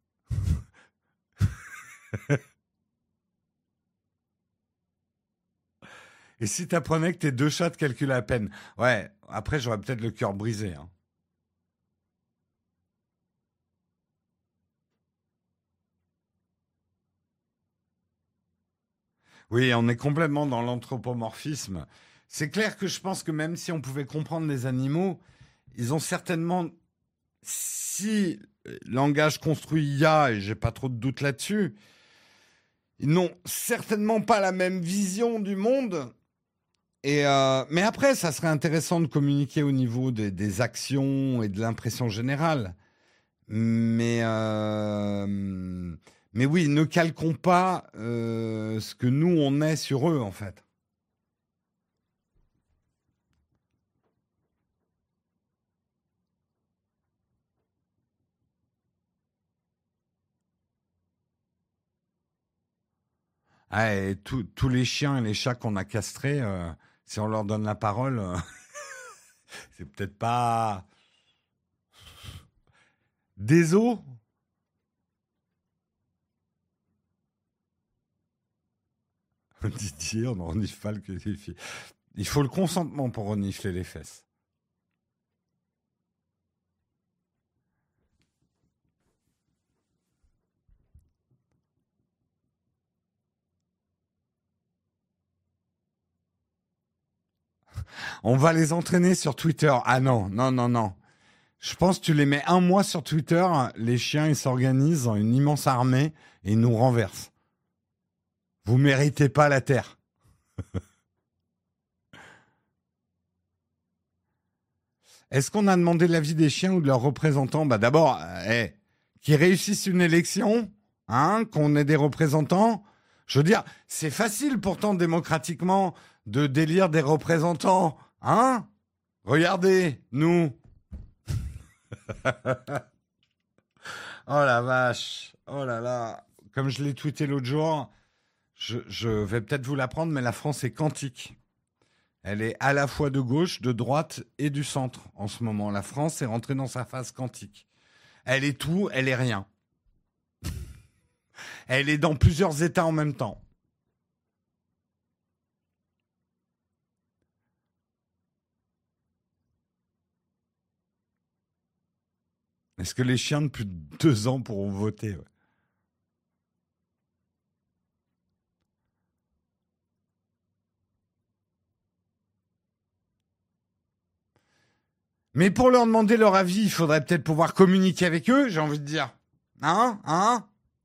Et si t'apprenais que tes 2 chats te calculent à peine? Ouais, après j'aurais peut-être le cœur brisé, hein. Oui, on est complètement dans l'anthropomorphisme. C'est clair que je pense que même si on pouvait comprendre les animaux, ils ont certainement, si langage construit il y a, et j'ai pas trop de doute là-dessus, ils n'ont certainement pas la même vision du monde. Mais après, ça serait intéressant de communiquer au niveau des actions et de l'impression générale. Mais, euh, mais oui, ne calquons pas ce que nous, on est sur eux, en fait. Ah, et tous les chiens et les chats qu'on a castrés, si on leur donne la parole, c'est peut-être pas des os. Didier, on ne renifle pas que les filles. Il faut le consentement pour renifler les fesses. On va les entraîner sur Twitter. Ah non, non, non, non. Je pense que tu les mets un mois sur Twitter, les chiens, ils s'organisent en une immense armée et ils nous renversent. Vous méritez pas la terre. Est-ce qu'on a demandé l'avis des chiens ou de leurs représentants? Bah d'abord, qu'ils réussissent une élection, hein, qu'on ait des représentants. Je veux dire, c'est facile pourtant démocratiquement de d'élire des représentants, hein? Regardez, nous. Oh la vache. Oh là là. Comme je l'ai tweeté l'autre jour, je vais peut-être vous l'apprendre, mais la France est quantique. Elle est à la fois de gauche, de droite et du centre en ce moment. La France est rentrée dans sa phase quantique. Elle est tout, elle est rien. Elle est dans plusieurs états en même temps. Est-ce que les chiens de plus de 2 ans pourront voter? Ouais. Mais pour leur demander leur avis, il faudrait peut-être pouvoir communiquer avec eux, j'ai envie de dire. Hein? Hein?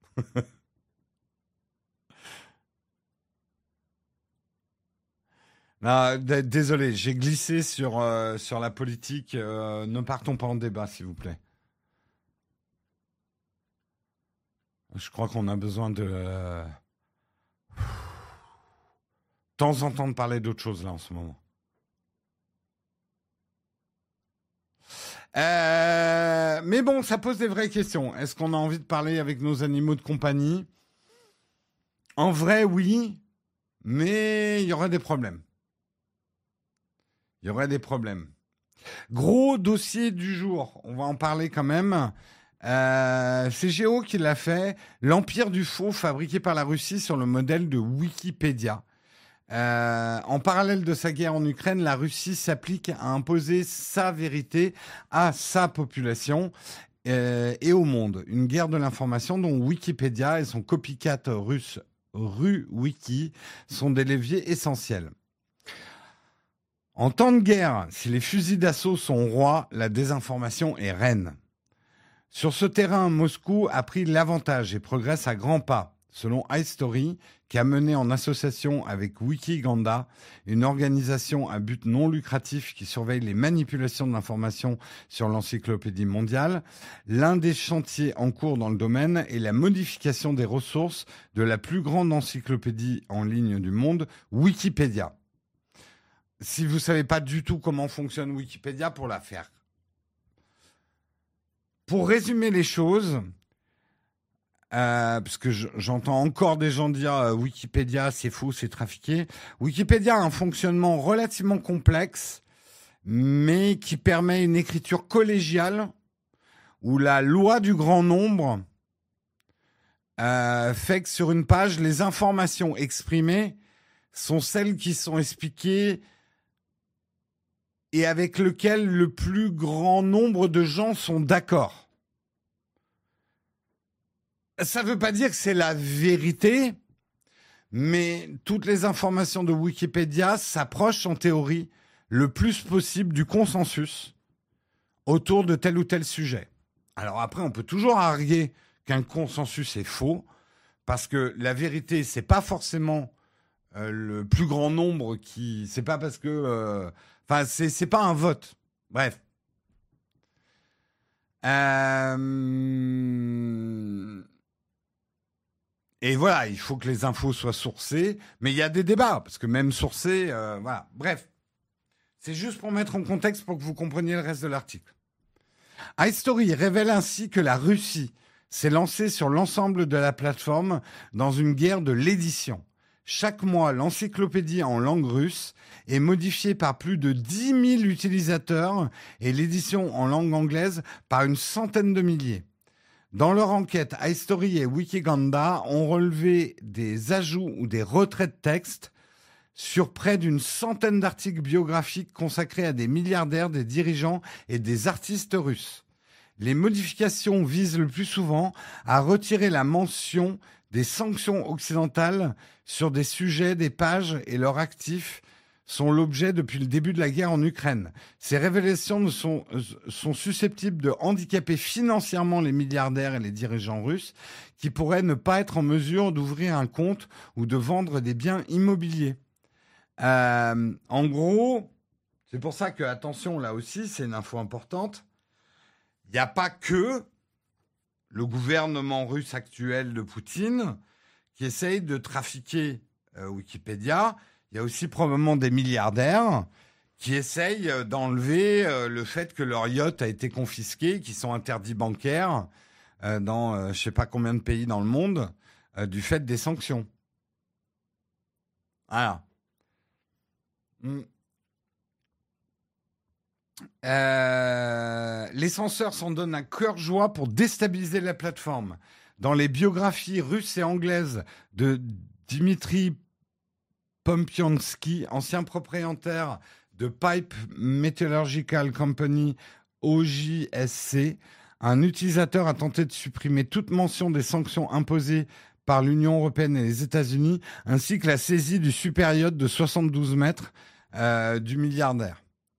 Ah, désolé, j'ai glissé sur la politique. Ne partons pas en débat, s'il vous plaît. Je crois qu'on a besoin de temps en temps de parler d'autre chose là en ce moment. Mais bon, ça pose des vraies questions. Est-ce qu'on a envie de parler avec nos animaux de compagnie? En vrai, oui, mais il y aurait des problèmes. Il y aurait des problèmes. Gros dossier du jour, on va en parler quand même. C'est Géo qui l'a fait. L'empire du faux fabriqué par la Russie sur le modèle de Wikipédia. En parallèle de sa guerre en Ukraine, la Russie s'applique à imposer sa vérité à sa population et au monde. Une guerre de l'information dont Wikipédia et son copycat russe RuWiki sont des leviers essentiels. En temps de guerre, si les fusils d'assaut sont rois, la désinformation est reine. Sur ce terrain, Moscou a pris l'avantage et progresse à grands pas, selon iStory, qui a mené en association avec Wikiganda, une organisation à but non lucratif qui surveille les manipulations de l'information sur l'encyclopédie mondiale. L'un des chantiers en cours dans le domaine est la modification des ressources de la plus grande encyclopédie en ligne du monde, Wikipédia. Si vous ne savez pas du tout comment fonctionne Wikipédia, pour la faire. Pour résumer les choses, parce que j'entends encore des gens dire Wikipédia, c'est faux, c'est trafiqué. Wikipédia a un fonctionnement relativement complexe, mais qui permet une écriture collégiale où la loi du grand nombre fait que sur une page, les informations exprimées sont celles qui sont expliquées et avec lequel le plus grand nombre de gens sont d'accord. Ça ne veut pas dire que c'est la vérité, Mais toutes les informations de Wikipédia s'approchent en théorie le plus possible du consensus autour de tel ou tel sujet. Alors après, on peut toujours arguer qu'un consensus est faux, parce que la vérité, c'est pas forcément le plus grand nombre qui... C'est pas parce que... Enfin, c'est pas un vote. Bref. Et voilà, il faut que les infos soient sourcées, mais il y a des débats, parce que même sourcées, voilà. Bref, c'est juste pour mettre en contexte pour que vous compreniez le reste de l'article. iStory révèle ainsi que la Russie s'est lancée sur l'ensemble de la plateforme dans une guerre de l'édition. Chaque mois, l'encyclopédie en langue russe est modifiée par plus de 10 000 utilisateurs et l'édition en langue anglaise par une centaine de milliers. Dans leur enquête, iStory et Wikiganda ont relevé des ajouts ou des retraits de texte sur près d'une centaine d'articles biographiques consacrés à des milliardaires, des dirigeants et des artistes russes. Les modifications visent le plus souvent à retirer la mention des sanctions occidentales sur des sujets, des pages et leurs actifs sont l'objet depuis le début de la guerre en Ukraine. Ces révélations sont susceptibles de handicaper financièrement les milliardaires et les dirigeants russes qui pourraient ne pas être en mesure d'ouvrir un compte ou de vendre des biens immobiliers. En gros, c'est pour ça que, attention, là aussi, c'est une info importante. Il n'y a pas que le gouvernement russe actuel de Poutine qui essaye de trafiquer Wikipédia. Il y a aussi probablement des milliardaires qui essayent d'enlever le fait que leur yacht a été confisqué, qui sont interdits bancaires dans je ne sais pas combien de pays dans le monde du fait des sanctions. Voilà. Les censeurs s'en donnent un cœur joie pour déstabiliser la plateforme. Dans les biographies russes et anglaises de Dimitri Pompiansky, ancien propriétaire de Pipe Metallurgical Company OJSC, un utilisateur a tenté de supprimer toute mention des sanctions imposées par l'Union européenne et les États-Unis, ainsi que la saisie du super yacht de 72 mètres du milliardaire.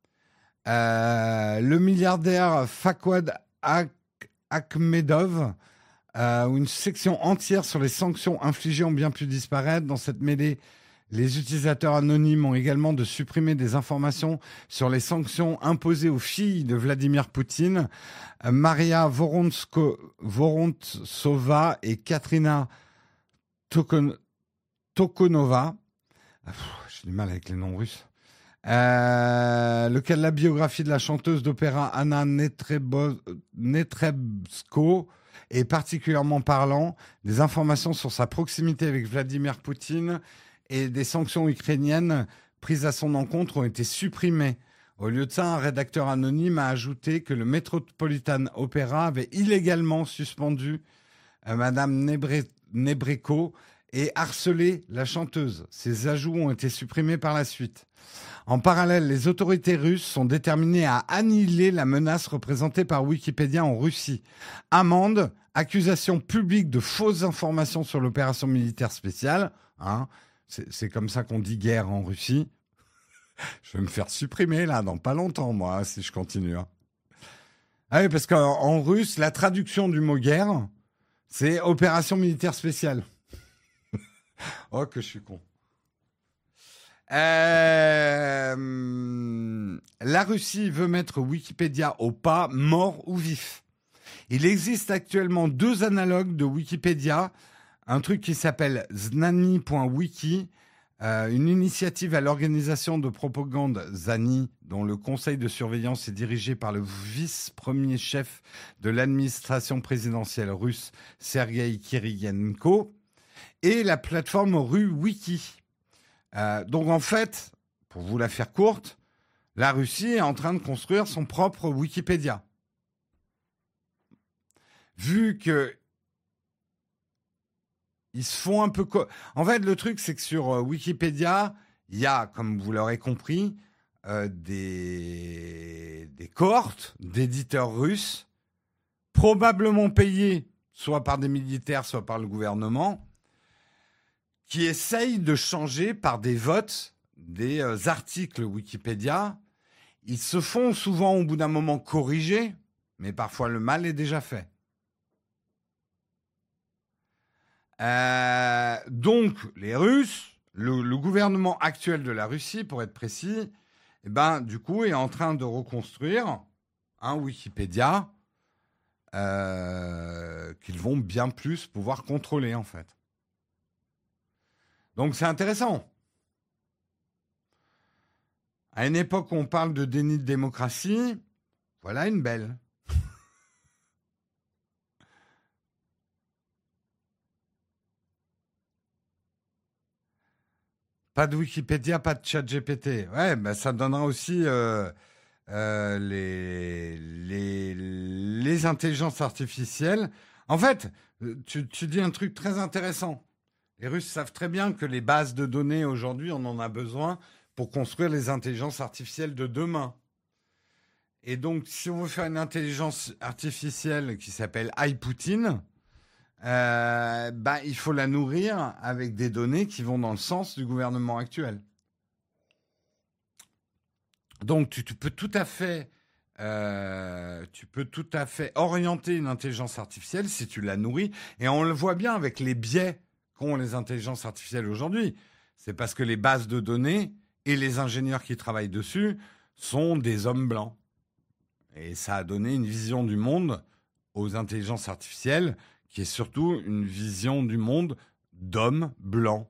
Le milliardaire Fakwad Akhmedov, où une section entière sur les sanctions infligées ont bien pu disparaître. Dans cette mêlée, les utilisateurs anonymes ont également de supprimer des informations sur les sanctions imposées aux filles de Vladimir Poutine, Maria Vorontsova et Katrina Tokonova. J'ai du mal avec les noms russes. Lequel la biographie de la chanteuse d'opéra Anna Netrebko est particulièrement parlant. Des informations sur sa proximité avec Vladimir Poutine et des sanctions ukrainiennes prises à son encontre ont été supprimées. Au lieu de ça, un rédacteur anonyme a ajouté que le Metropolitan Opera avait illégalement suspendu Madame Nebrekko et harcelé la chanteuse. Ces ajouts ont été supprimés par la suite. En parallèle, les autorités russes sont déterminées à annihiler la menace représentée par Wikipédia en Russie. Amende, accusation publique de fausses informations sur l'opération militaire spéciale. C'est comme ça qu'on dit guerre en Russie. Je vais me faire supprimer là dans pas longtemps, moi, si je continue. Ah oui, parce qu'en russe, la traduction du mot guerre, c'est opération militaire spéciale. Oh, que je suis con. La Russie veut mettre Wikipédia au pas, mort ou vif. Il existe actuellement 2 analogues de Wikipédia. Un truc qui s'appelle Znani.wiki, une initiative à l'organisation de propagande ZANI, dont le conseil de surveillance est dirigé par le vice-premier chef de l'administration présidentielle russe, Sergei Kiriyenko, et la plateforme RuWiki. Donc en fait, pour vous la faire courte, la Russie est en train de construire son propre Wikipédia. Vu que ils se font un peu... En fait, le truc, c'est que sur Wikipédia, il y a, comme vous l'aurez compris, des cohortes d'éditeurs russes, probablement payés soit par des militaires, soit par le gouvernement, qui essayent de changer par des votes des articles Wikipédia. Ils se font souvent au bout d'un moment corriger, mais parfois le mal est déjà fait. Donc, les Russes, le gouvernement actuel de la Russie, pour être précis, eh ben, du coup, est en train de reconstruire un Wikipédia qu'ils vont bien plus pouvoir contrôler, en fait. Donc, c'est intéressant. À une époque où on parle de déni de démocratie, voilà une belle. Pas de Wikipédia, pas de ChatGPT. Ouais, bah ça donnera aussi les intelligences artificielles. En fait, tu dis un truc très intéressant. Les Russes savent très bien que les bases de données aujourd'hui, on en a besoin pour construire les intelligences artificielles de demain. Et donc, si on veut faire une intelligence artificielle qui s'appelle iPoutine, il faut la nourrir avec des données qui vont dans le sens du gouvernement actuel. Donc, tu peux tout à fait orienter une intelligence artificielle si tu la nourris. Et on le voit bien avec les biais qu'ont les intelligences artificielles aujourd'hui. C'est parce que les bases de données et les ingénieurs qui travaillent dessus sont des hommes blancs. Et ça a donné une vision du monde aux intelligences artificielles qui est surtout une vision du monde d'hommes blancs.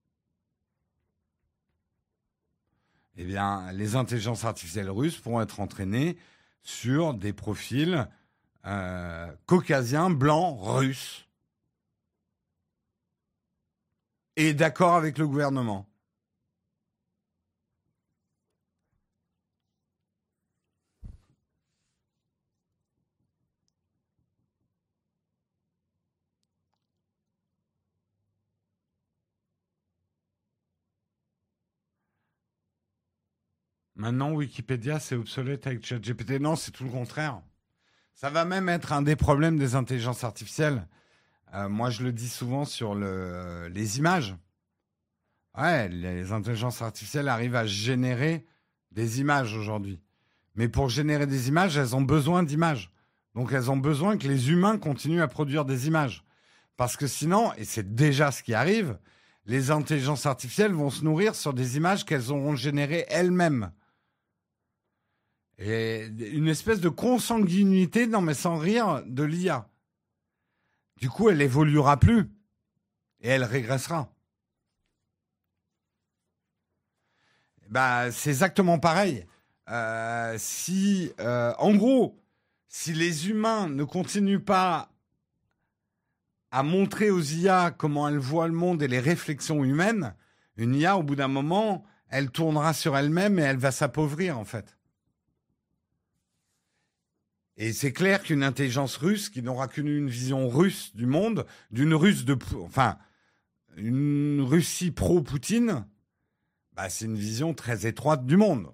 Eh bien, les intelligences artificielles russes pourront être entraînées sur des profils caucasiens, blancs, russes. Et d'accord avec le gouvernement. Maintenant, Wikipédia, c'est obsolète avec ChatGPT. Non, c'est tout le contraire. Ça va même être un des problèmes des intelligences artificielles. Moi, je le dis souvent sur les images. Ouais, les intelligences artificielles arrivent à générer des images aujourd'hui. Mais pour générer des images, elles ont besoin d'images. Donc, elles ont besoin que les humains continuent à produire des images. Parce que sinon, et c'est déjà ce qui arrive, les intelligences artificielles vont se nourrir sur des images qu'elles auront générées elles-mêmes. Et une espèce de consanguinité, non mais sans rire, de l'IA. Du coup, elle évoluera plus. Et elle régressera. Bah, c'est exactement pareil. En gros, si les humains ne continuent pas à montrer aux IA comment elles voient le monde et les réflexions humaines, une IA, au bout d'un moment, elle tournera sur elle-même et elle va s'appauvrir, en fait. Et c'est clair qu'une intelligence russe qui n'aura qu'une vision russe du monde, une Russie pro-Poutine, bah, c'est une vision très étroite du monde.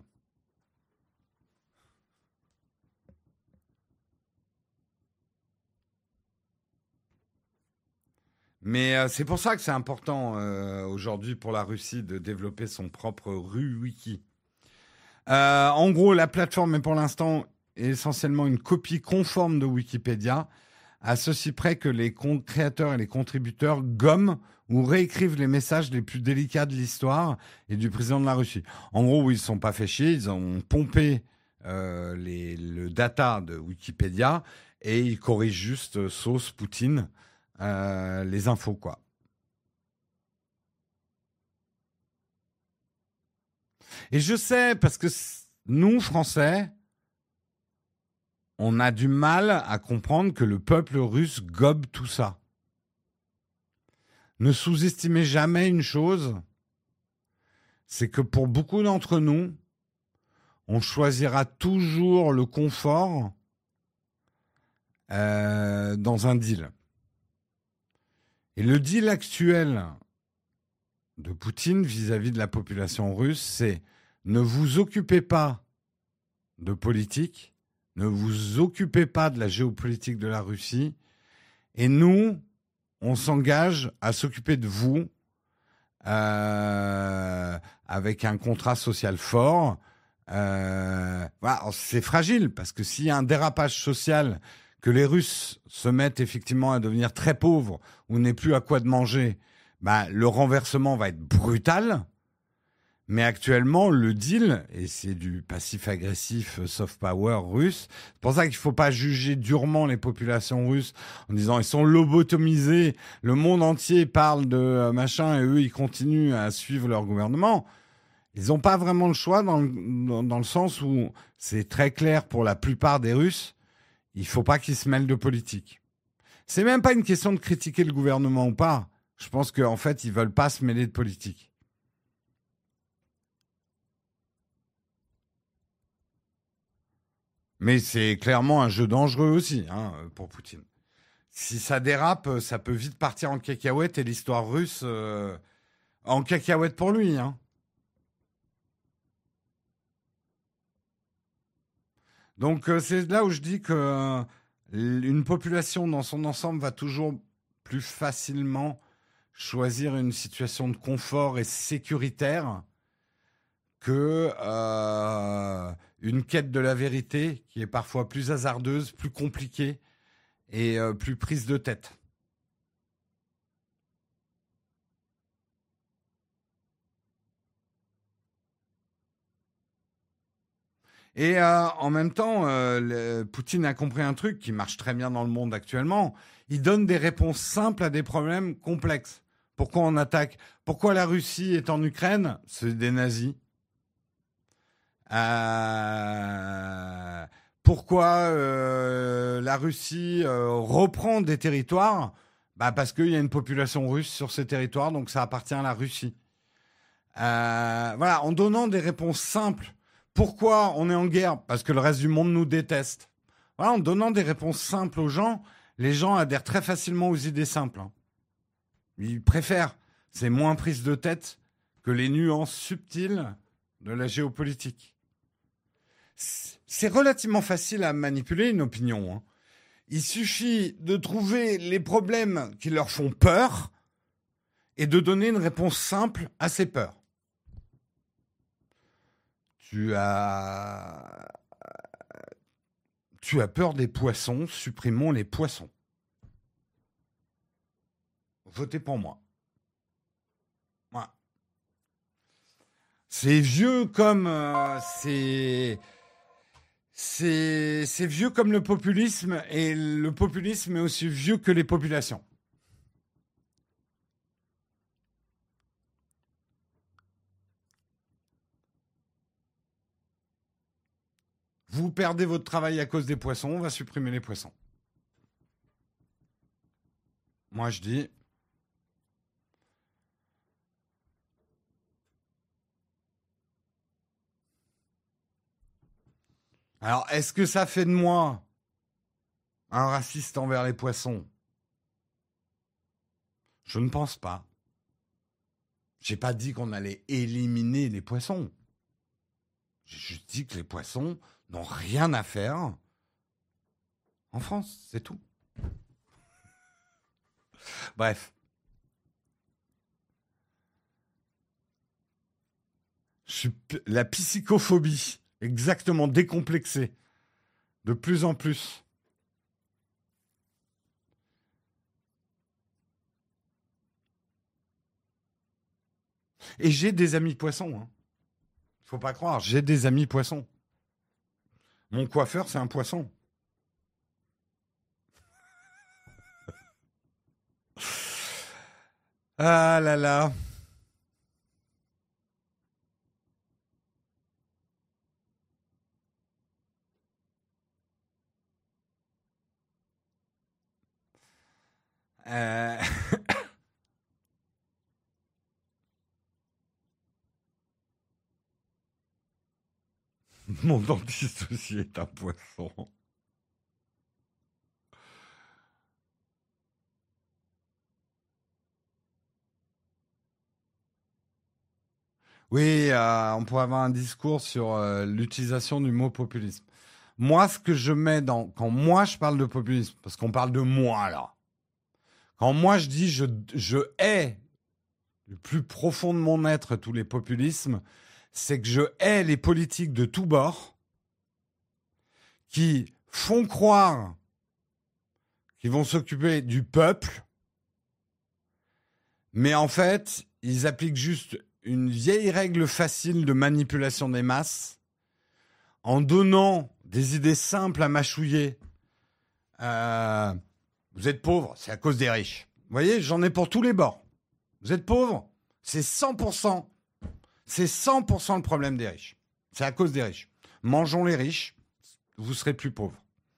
Mais c'est pour ça que c'est important aujourd'hui pour la Russie de développer son propre RuWiki. En gros, la plateforme est pour l'instant essentiellement une copie conforme de Wikipédia, à ceci près que les créateurs et les contributeurs gomment ou réécrivent les messages les plus délicats de l'histoire et du président de la Russie. En gros, ils ne se sont pas fait chier, ils ont pompé le data de Wikipédia et ils corrigent juste sauce Poutine les infos, quoi. Et je sais, parce que nous, Français, on a du mal à comprendre que le peuple russe gobe tout ça. Ne sous-estimez jamais une chose, c'est que pour beaucoup d'entre nous, on choisira toujours le confort dans un deal. Et le deal actuel de Poutine vis-à-vis de la population russe, c'est ne vous occupez pas de politique, ne vous occupez pas de la géopolitique de la Russie, et nous, on s'engage à s'occuper de vous, avec un contrat social fort. Voilà, c'est fragile parce que s'il y a un dérapage social, que les Russes se mettent effectivement à devenir très pauvres ou n'aient plus à quoi de manger, bah, le renversement va être brutal. Mais actuellement, le deal, et c'est du passif-agressif soft power russe, c'est pour ça qu'il ne faut pas juger durement les populations russes en disant ils sont lobotomisés, le monde entier parle de machin et eux ils continuent à suivre leur gouvernement. Ils n'ont pas vraiment le choix dans le sens où c'est très clair pour la plupart des Russes, il ne faut pas qu'ils se mêlent de politique. C'est même pas une question de critiquer le gouvernement ou pas. Je pense qu'en fait, ils ne veulent pas se mêler de politique. Mais c'est clairement un jeu dangereux aussi pour Poutine. Si ça dérape, ça peut vite partir en cacahuète et l'histoire russe en cacahuète pour lui. Hein. Donc c'est là où je dis que une population dans son ensemble va toujours plus facilement choisir une situation de confort et sécuritaire que une quête de la vérité qui est parfois plus hasardeuse, plus compliquée et plus prise de tête. Et en même temps, Poutine a compris un truc qui marche très bien dans le monde actuellement. Il donne des réponses simples à des problèmes complexes. Pourquoi on attaque? Pourquoi la Russie est en Ukraine? C'est des nazis. Pourquoi la Russie reprend des territoires? Bah parce qu'il y a une population russe sur ces territoires, donc ça appartient à la Russie. Voilà, en donnant des réponses simples. Pourquoi on est en guerre? Parce que le reste du monde nous déteste. Voilà, en donnant des réponses simples aux gens, les gens adhèrent très facilement aux idées simples. Hein. Ils préfèrent. C'est moins prise de tête que les nuances subtiles de la géopolitique. C'est relativement facile à manipuler une opinion. Hein. Il suffit de trouver les problèmes qui leur font peur et de donner une réponse simple à ces peurs. Tu as peur des poissons, supprimons les poissons. Votez pour moi. Voilà. C'est vieux comme c'est vieux comme le populisme et le populisme est aussi vieux que les populations. Vous perdez votre travail à cause des poissons, on va supprimer les poissons. Moi, je dis... Alors, est-ce que ça fait de moi un raciste envers les poissons? Je ne pense pas. J'ai pas dit qu'on allait éliminer les poissons. J'ai juste dit que les poissons n'ont rien à faire en France, c'est tout. Bref. La psychophobie, exactement, décomplexée, de plus en plus. Et j'ai des amis poissons. Hein. Faut pas croire, j'ai des amis poissons. Mon coiffeur, c'est un poisson. Ah là là. Euh... Mon dentiste aussi est un poisson. Oui, on pourrait avoir un discours sur l'utilisation du mot populisme. Moi, ce que je mets quand moi je parle de populisme, parce qu'on parle de moi là, quand moi je dis je hais du plus profond de mon être, tous les populismes, c'est que je hais les politiques de tous bords qui font croire qu'ils vont s'occuper du peuple, mais en fait, ils appliquent juste une vieille règle facile de manipulation des masses en donnant des idées simples à mâchouiller. Vous êtes pauvre, c'est à cause des riches. Vous voyez, j'en ai pour tous les bords. Vous êtes pauvre, c'est 100%. C'est 100% le problème des riches. C'est à cause des riches. Mangeons les riches, vous serez plus pauvres.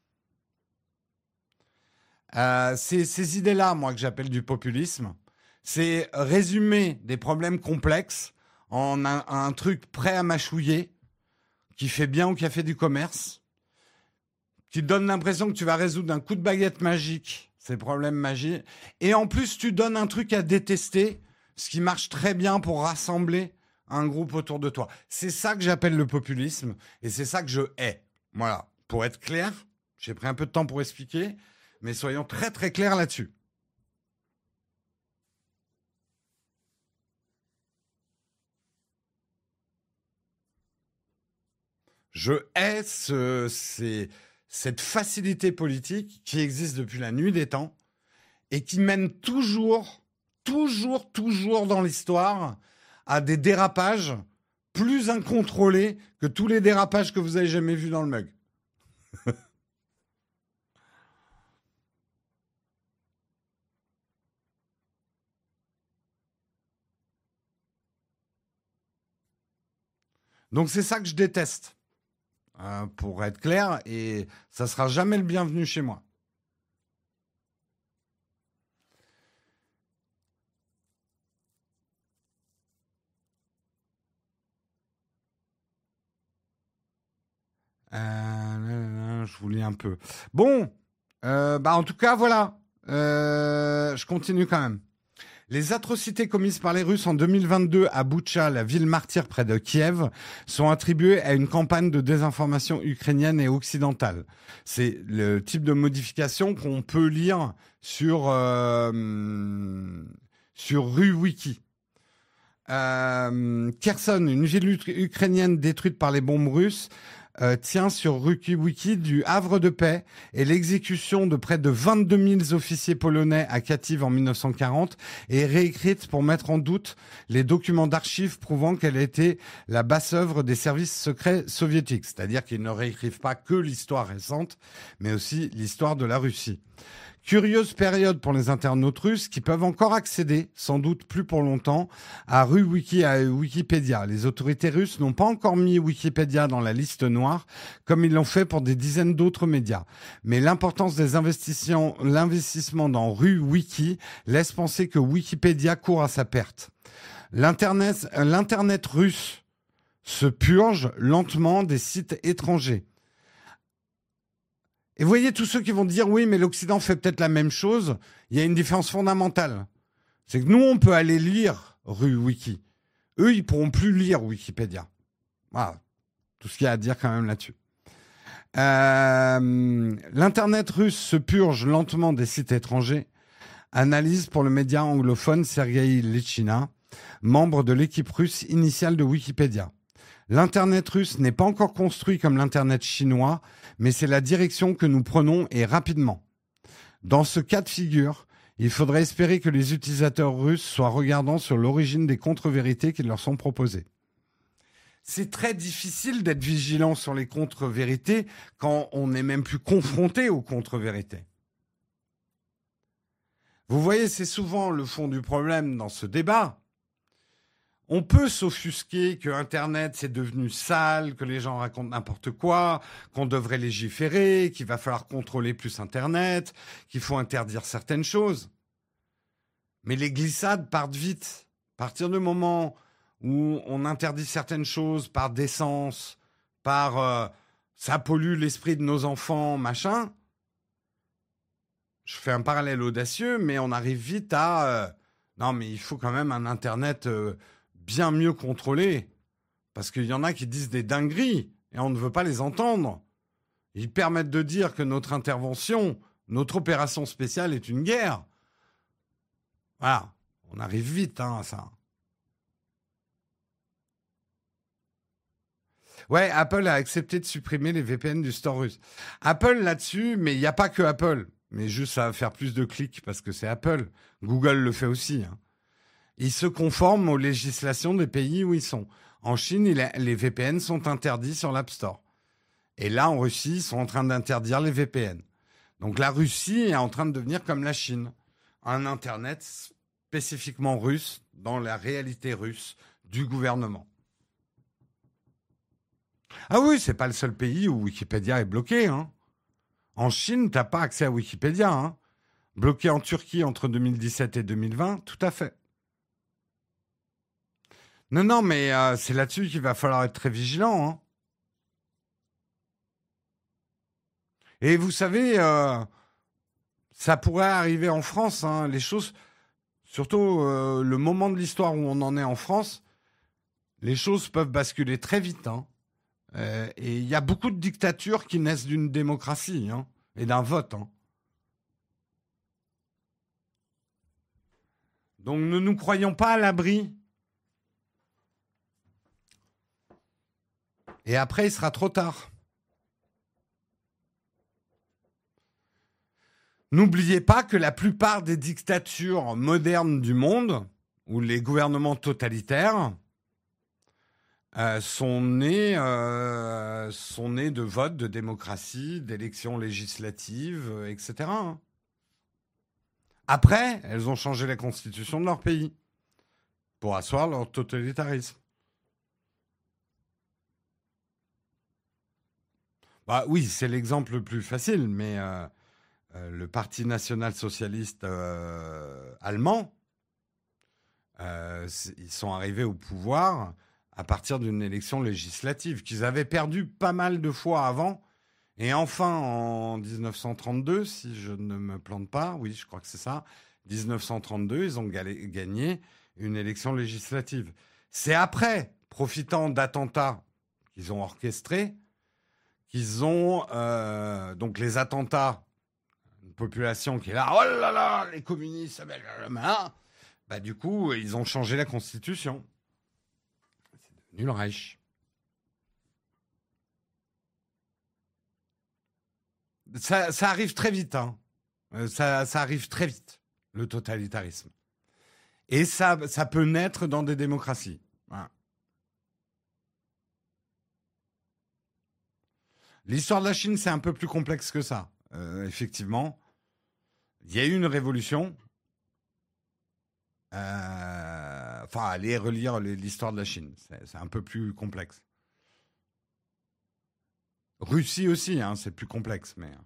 C'est ces idées-là, moi, que j'appelle du populisme. C'est résumer des problèmes complexes en un truc prêt à mâchouiller, qui fait bien ou qui a fait du commerce, qui te donne l'impression que tu vas résoudre d'un coup de baguette magique ces problèmes magiques. Et en plus, tu donnes un truc à détester, ce qui marche très bien pour rassembler un groupe autour de toi. C'est ça que j'appelle le populisme, et c'est ça que je hais. Voilà, pour être clair, j'ai pris un peu de temps pour expliquer, mais soyons très très clairs là-dessus. Je hais cette facilité politique qui existe depuis la nuit des temps et qui mène toujours dans l'histoire à des dérapages plus incontrôlés que tous les dérapages que vous avez jamais vus dans le mug. Donc c'est ça que je déteste, pour être clair, et ça sera jamais le bienvenu chez moi. Je vous lis un peu. Bon, en tout cas, voilà. Je continue quand même. Les atrocités commises par les Russes en 2022 à Boutcha, la ville martyre près de Kiev, sont attribuées à une campagne de désinformation ukrainienne et occidentale. C'est le type de modification qu'on peut lire sur RuWiki. Kherson, une ville ukrainienne détruite par les bombes russes, tient sur RuWiki du havre de paix et l'exécution de près de 22 000 officiers polonais à Kharkiv en 1940 est réécrite pour mettre en doute les documents d'archives prouvant qu'elle était la basse œuvre des services secrets soviétiques. C'est-à-dire qu'ils ne réécrivent pas que l'histoire récente, mais aussi l'histoire de la Russie. Curieuse période pour les internautes russes qui peuvent encore accéder, sans doute plus pour longtemps, à RuWiki et à Wikipédia. Les autorités russes n'ont pas encore mis Wikipédia dans la liste noire, comme ils l'ont fait pour des dizaines d'autres médias. Mais l'importance des l'investissement dans RuWiki laisse penser que Wikipédia court à sa perte. L'Internet russe se purge lentement des sites étrangers. Et vous voyez tous ceux qui vont dire oui, mais l'Occident fait peut-être la même chose. Il y a une différence fondamentale. C'est que nous, on peut aller lire RuWiki. Eux, ils pourront plus lire Wikipédia. Voilà. Tout ce qu'il y a à dire quand même là-dessus. L'Internet russe se purge lentement des sites étrangers. Analyse pour le média anglophone Sergei Lechina, membre de l'équipe russe initiale de Wikipédia. L'Internet russe n'est pas encore construit comme l'Internet chinois, mais c'est la direction que nous prenons et rapidement. Dans ce cas de figure, il faudrait espérer que les utilisateurs russes soient regardants sur l'origine des contre-vérités qui leur sont proposées. C'est très difficile d'être vigilant sur les contre-vérités quand on n'est même plus confronté aux contre-vérités. Vous voyez, c'est souvent le fond du problème dans ce débat. On peut s'offusquer que Internet c'est devenu sale, que les gens racontent n'importe quoi, qu'on devrait légiférer, qu'il va falloir contrôler plus Internet, qu'il faut interdire certaines choses. Mais les glissades partent vite. À partir du moment où on interdit certaines choses par décence, par ça pollue l'esprit de nos enfants, machin, je fais un parallèle audacieux, mais on arrive vite à non, mais il faut quand même un Internet bien mieux contrôlé. Parce qu'il y en a qui disent des dingueries et on ne veut pas les entendre. Ils permettent de dire que notre intervention, notre opération spéciale est une guerre. Voilà, on arrive vite à ça. Ouais, Apple a accepté de supprimer les VPN du store russe. Apple là-dessus, mais il n'y a pas que Apple. Mais juste, ça va faire plus de clics parce que c'est Apple. Google le fait aussi, hein. Ils se conforment aux législations des pays où ils sont. En Chine, les VPN sont interdits sur l'App Store. Et là, en Russie, ils sont en train d'interdire les VPN. Donc la Russie est en train de devenir comme la Chine. Un Internet spécifiquement russe dans la réalité russe du gouvernement. Ah oui, c'est pas le seul pays où Wikipédia est bloqué, hein. En Chine, t'as pas accès à Wikipédia, hein. Bloqué en Turquie entre 2017 et 2020, tout à fait. Non, non, mais c'est là-dessus qu'il va falloir être très vigilant, hein. Et vous savez, ça pourrait arriver en France, hein, les choses, surtout le moment de l'histoire où on en est en France, les choses peuvent basculer très vite, hein. Et il y a beaucoup de dictatures qui naissent d'une démocratie, hein, et d'un vote, hein. Donc ne nous croyons pas à l'abri. Et après, il sera trop tard. N'oubliez pas que la plupart des dictatures modernes du monde, ou les gouvernements totalitaires, sont nés de votes, de démocratie, d'élections législatives, etc., hein. Après, elles ont changé la constitution de leur pays pour asseoir leur totalitarisme. Bah oui, c'est l'exemple le plus facile, mais le Parti national-socialiste allemand, ils sont arrivés au pouvoir à partir d'une élection législative qu'ils avaient perdu pas mal de fois avant. Et enfin, en 1932, si je ne me plante pas, oui, je crois que c'est ça, 1932, ils ont gagné une élection législative. C'est après, profitant d'attentats qu'ils ont orchestrés, qu'ils ont donc les attentats, une population qui est là, oh là là, les communistes, bah du coup, ils ont changé la constitution. C'est devenu le Reich. Ça arrive très vite, hein. Ça arrive très vite, le totalitarisme. Et ça peut naître dans des démocraties. Voilà. L'histoire de la Chine, c'est un peu plus complexe que ça. Effectivement, il y a eu une révolution. Enfin, allez relire l'histoire de la Chine. C'est un peu plus complexe. Russie aussi, hein, c'est plus complexe, mais.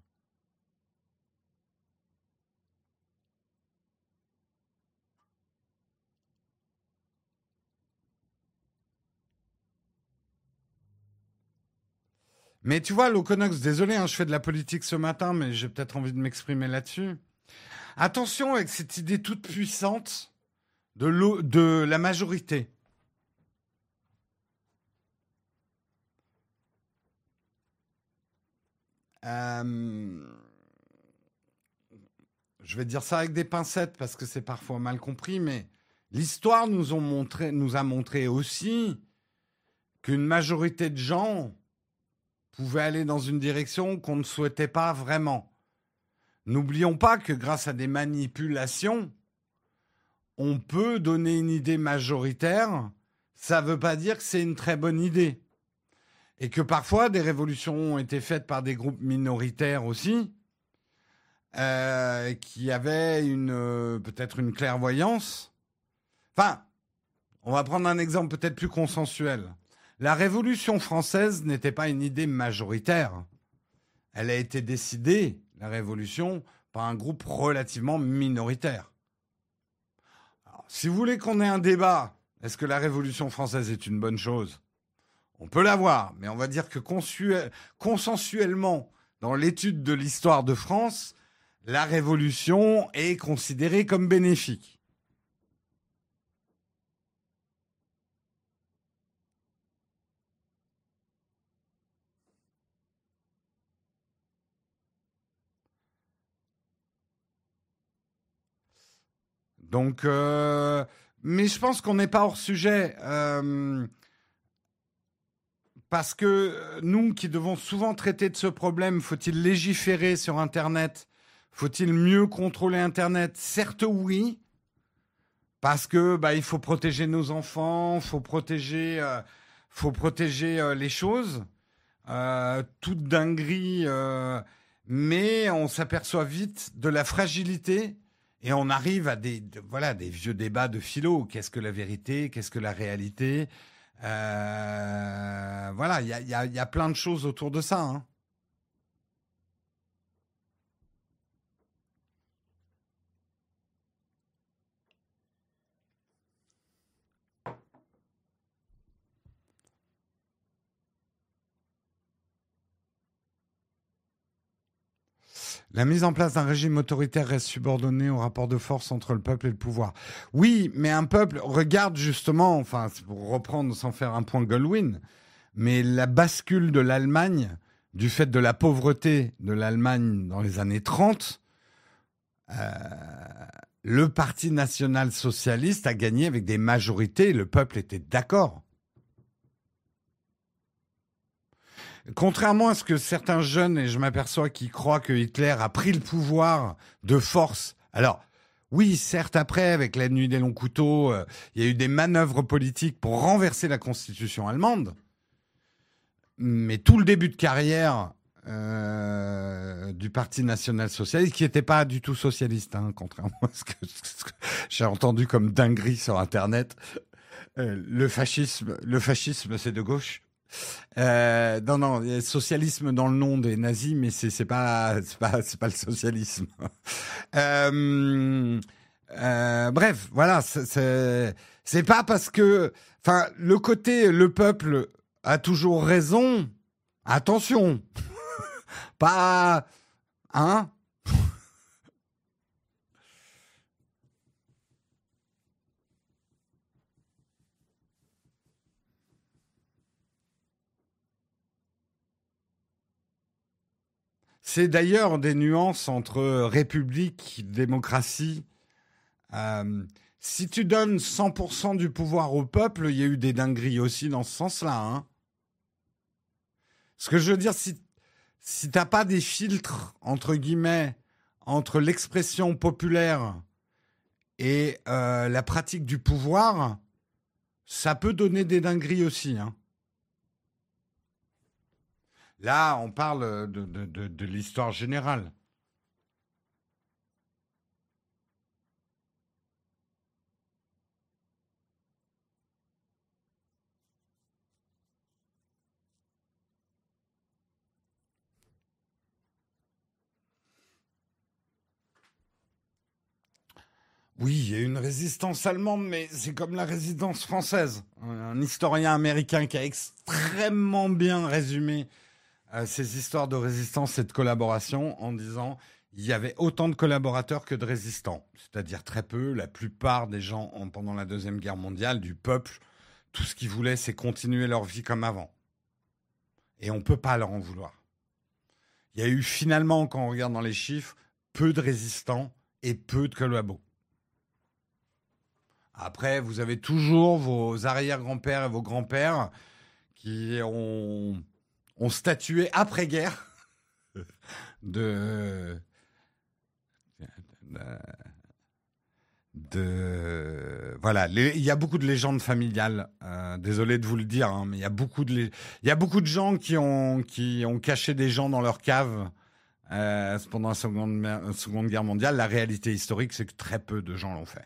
Mais tu vois, l'Oconox, désolé, hein, je fais de la politique ce matin, mais j'ai peut-être envie de m'exprimer là-dessus. Attention avec cette idée toute puissante de la majorité. Je vais dire ça avec des pincettes parce que c'est parfois mal compris, mais l'histoire nous a montré aussi qu'une majorité de gens pouvaient aller dans une direction qu'on ne souhaitait pas vraiment. N'oublions pas que grâce à des manipulations, on peut donner une idée majoritaire. Ça ne veut pas dire que c'est une très bonne idée. Et que parfois, des révolutions ont été faites par des groupes minoritaires aussi, qui avaient peut-être une clairvoyance. Enfin, on va prendre un exemple peut-être plus consensuel. La Révolution française n'était pas une idée majoritaire. Elle a été décidée, la Révolution, par un groupe relativement minoritaire. Alors, si vous voulez qu'on ait un débat, est-ce que la Révolution française est une bonne chose ? On peut l'avoir, mais on va dire que consensuellement, dans l'étude de l'histoire de France, la Révolution est considérée comme bénéfique. Donc, mais je pense qu'on n'est pas hors sujet. parce que nous qui devons souvent traiter de ce problème, faut-il légiférer sur Internet? Faut-il mieux contrôler Internet? Certes, oui, parce que il faut protéger nos enfants, faut protéger les choses. Toute dinguerie, mais on s'aperçoit vite de la fragilité et on arrive à des vieux débats de philo. Qu'est-ce que la vérité? Qu'est-ce que la réalité? Voilà, il y a plein de choses autour de ça, hein. La mise en place d'un régime autoritaire reste subordonnée au rapport de force entre le peuple et le pouvoir. Oui, mais un peuple regarde justement, enfin, c'est pour reprendre sans faire un point Goldwyn, mais la bascule de l'Allemagne, du fait de la pauvreté de l'Allemagne dans les années 30, le Parti national-socialiste a gagné avec des majorités, le peuple était d'accord. Contrairement à ce que certains jeunes, et je m'aperçois qui croient que Hitler a pris le pouvoir de force. Alors, oui, certes, après, avec la nuit des longs couteaux, il y a eu des manœuvres politiques pour renverser la constitution allemande. Mais tout le début de carrière du Parti national-socialiste, qui n'était pas du tout socialiste, hein, contrairement à ce que j'ai entendu comme dinguerie sur Internet, le fascisme, c'est de gauche. Non, il y a socialisme dans le nom des nazis, mais c'est pas le socialisme. Bref, voilà, c'est pas parce que, enfin, le côté le peuple a toujours raison. Attention, pas, hein. C'est d'ailleurs des nuances entre république, démocratie. Euh, Si tu donnes 100% du pouvoir au peuple, il y a eu des dingueries aussi dans ce sens-là, hein. Ce que je veux dire, si t'as pas des filtres, entre guillemets, entre l'expression populaire et la pratique du pouvoir, ça peut donner des dingueries aussi, hein. Là, on parle de l'histoire générale. Oui, il y a une résistance allemande, mais c'est comme la résistance française. Un historien américain qui a extrêmement bien résumé ces histoires de résistance et de collaboration en disant il y avait autant de collaborateurs que de résistants, c'est-à-dire très peu. La plupart des gens pendant la Deuxième Guerre mondiale, du peuple, tout ce qu'ils voulaient, c'est continuer leur vie comme avant. Et on ne peut pas leur en vouloir. Il y a eu finalement, quand on regarde dans les chiffres, peu de résistants et peu de collabos. Après, vous avez toujours vos arrière-grands-pères et vos grands-pères qui ont statué après-guerre de, voilà, il y a beaucoup de légendes familiales. Désolé de vous le dire, hein, mais il y a beaucoup de gens qui ont caché des gens dans leur cave pendant la seconde Guerre mondiale. La réalité historique, c'est que très peu de gens l'ont fait.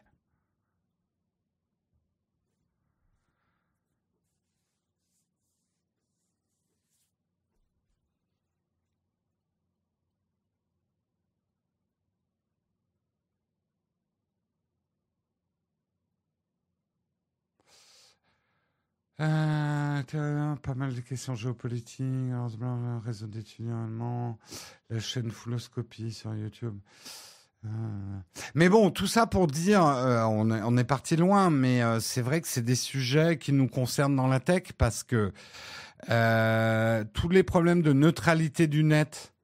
Pas mal de questions géopolitiques, réseau d'étudiants allemands, la chaîne Fulloscopie sur YouTube. Euh, Mais bon, tout ça pour dire, on est parti loin, mais c'est vrai que c'est des sujets qui nous concernent dans la tech parce que tous les problèmes de neutralité du net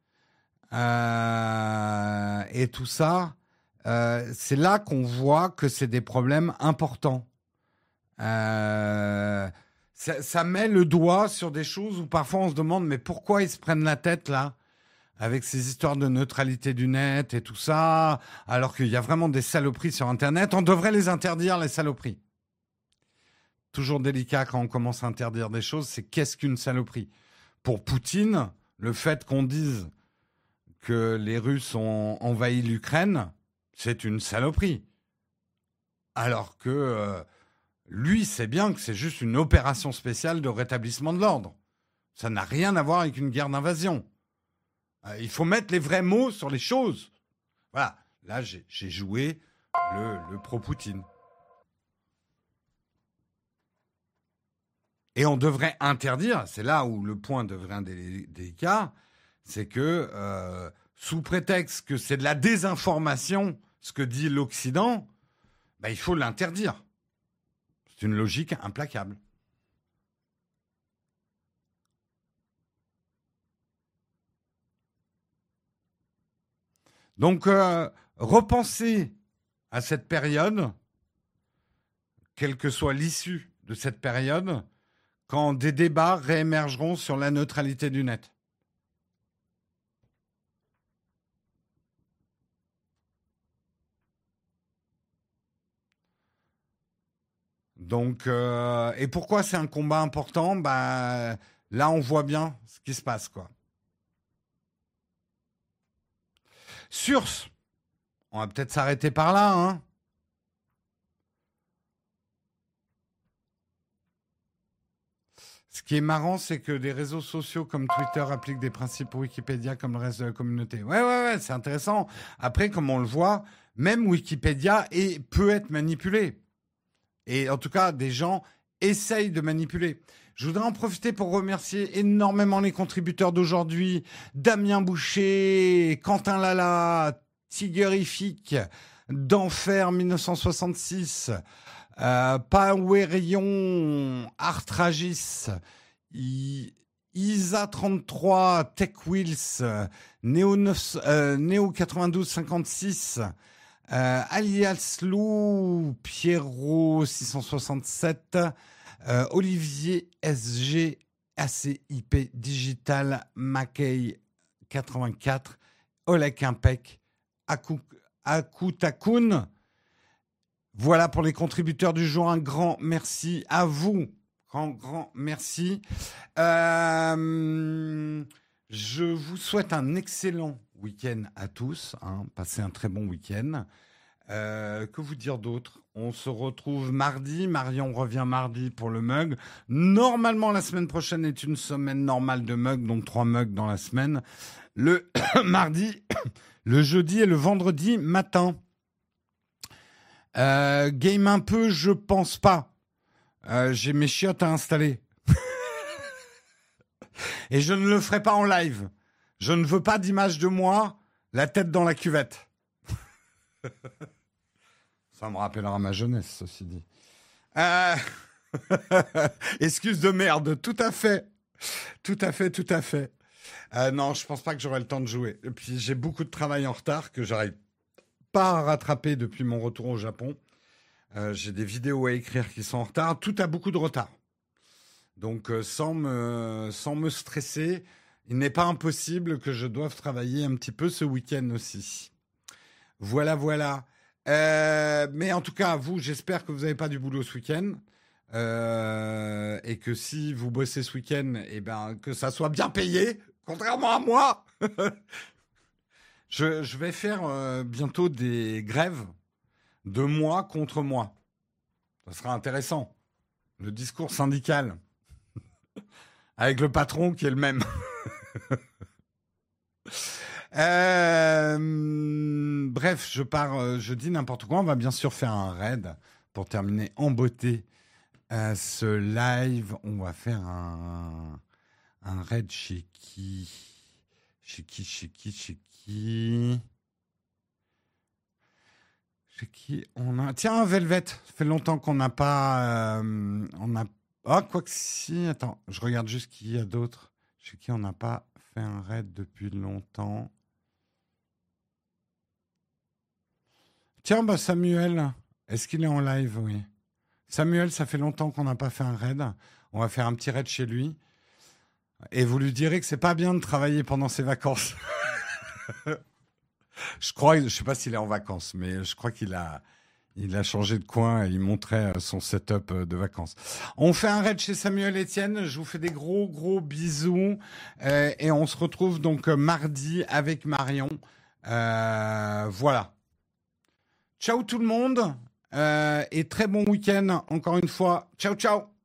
et tout ça, c'est là qu'on voit que c'est des problèmes importants. Euh, ça met le doigt sur des choses où parfois on se demande mais pourquoi ils se prennent la tête là avec ces histoires de neutralité du net et tout ça, alors qu'il y a vraiment des saloperies sur Internet. On devrait les interdire, les saloperies. Toujours délicat quand on commence à interdire des choses, c'est qu'est-ce qu'une saloperie? Pour Poutine, le fait qu'on dise que les Russes ont envahi l'Ukraine, c'est une saloperie. Alors que lui sait bien que c'est juste une opération spéciale de rétablissement de l'ordre. Ça n'a rien à voir avec une guerre d'invasion. Il faut mettre les vrais mots sur les choses. Voilà, là j'ai joué le pro-Poutine. Et on devrait interdire, c'est là où le point devrait être délicat, c'est que sous prétexte que c'est de la désinformation, ce que dit l'Occident, il faut l'interdire. C'est une logique implacable. Donc, repensez à cette période, quelle que soit l'issue de cette période, quand des débats réémergeront sur la neutralité du net. Donc, et pourquoi c'est un combat important? Là, on voit bien ce qui se passe, quoi. Sur ce, on va peut-être s'arrêter par là, hein. Ce qui est marrant, c'est que des réseaux sociaux comme Twitter appliquent des principes pour Wikipédia comme le reste de la communauté. Ouais, c'est intéressant. Après, comme on le voit, même Wikipédia peut être manipulé. Et en tout cas, des gens essayent de manipuler. Je voudrais en profiter pour remercier énormément les contributeurs d'aujourd'hui. Damien Boucher, Quentin Lala, Tigerifique, d'Enfer 1966, Powerion, Artragis, Isa33, TechWheels, Neo 9256, alias Lou, Pierrot 667, Olivier SG, ACIP Digital, Mackay 84, Olek Impec, Akutakun. Voilà pour les contributeurs du jour. Un grand merci à vous. Grand merci. Je vous souhaite un excellent week-end à tous. Passez un très bon week-end. Que vous dire d'autre? On se retrouve mardi. Marion revient mardi pour le mug. Normalement, la semaine prochaine est une semaine normale de mug, donc 3 mugs dans la semaine. Le mardi, le jeudi et le vendredi matin. Game un peu, je pense pas. J'ai mes chiottes à installer. Et je ne le ferai pas en live. Je ne veux pas d'image de moi, la tête dans la cuvette. Ça me rappellera ma jeunesse, ceci dit. Excuse de merde, tout à fait. Non, je pense pas que j'aurai le temps de jouer. Et puis j'ai beaucoup de travail en retard que j'arrive pas à rattraper depuis mon retour au Japon. J'ai des vidéos à écrire qui sont en retard. Tout a beaucoup de retard. Donc sans me stresser, il n'est pas impossible que je doive travailler un petit peu ce week-end aussi. Voilà. Mais en tout cas, vous, j'espère que vous n'avez pas du boulot ce week-end. Et que si vous bossez ce week-end, que ça soit bien payé, contrairement à moi. Je vais faire bientôt des grèves de moi contre moi. Ça sera intéressant. Le discours syndical. Avec le patron qui est le même. Bref, je dis n'importe quoi. On va bien sûr faire un raid pour terminer en beauté ce live. On va faire un raid chez qui? Chez qui on a... Tiens, Velvet. Ça fait longtemps qu'on n'a pas... Ah, quoi que si... Attends, je regarde juste qui y a d'autres. Chez qui on n'a pas fait un raid depuis longtemps. Tiens, Samuel. Est-ce qu'il est en live? Oui. Samuel, ça fait longtemps qu'on n'a pas fait un raid. On va faire un petit raid chez lui. Et vous lui direz que c'est pas bien de travailler pendant ses vacances. Je sais pas s'il est en vacances, mais je crois il a changé de coin et il montrait son setup de vacances. On fait un raid chez Samuel Etienne. Je vous fais des gros, gros bisous. Et on se retrouve donc mardi avec Marion. Voilà. Ciao tout le monde. Et très bon week-end encore une fois. Ciao, ciao.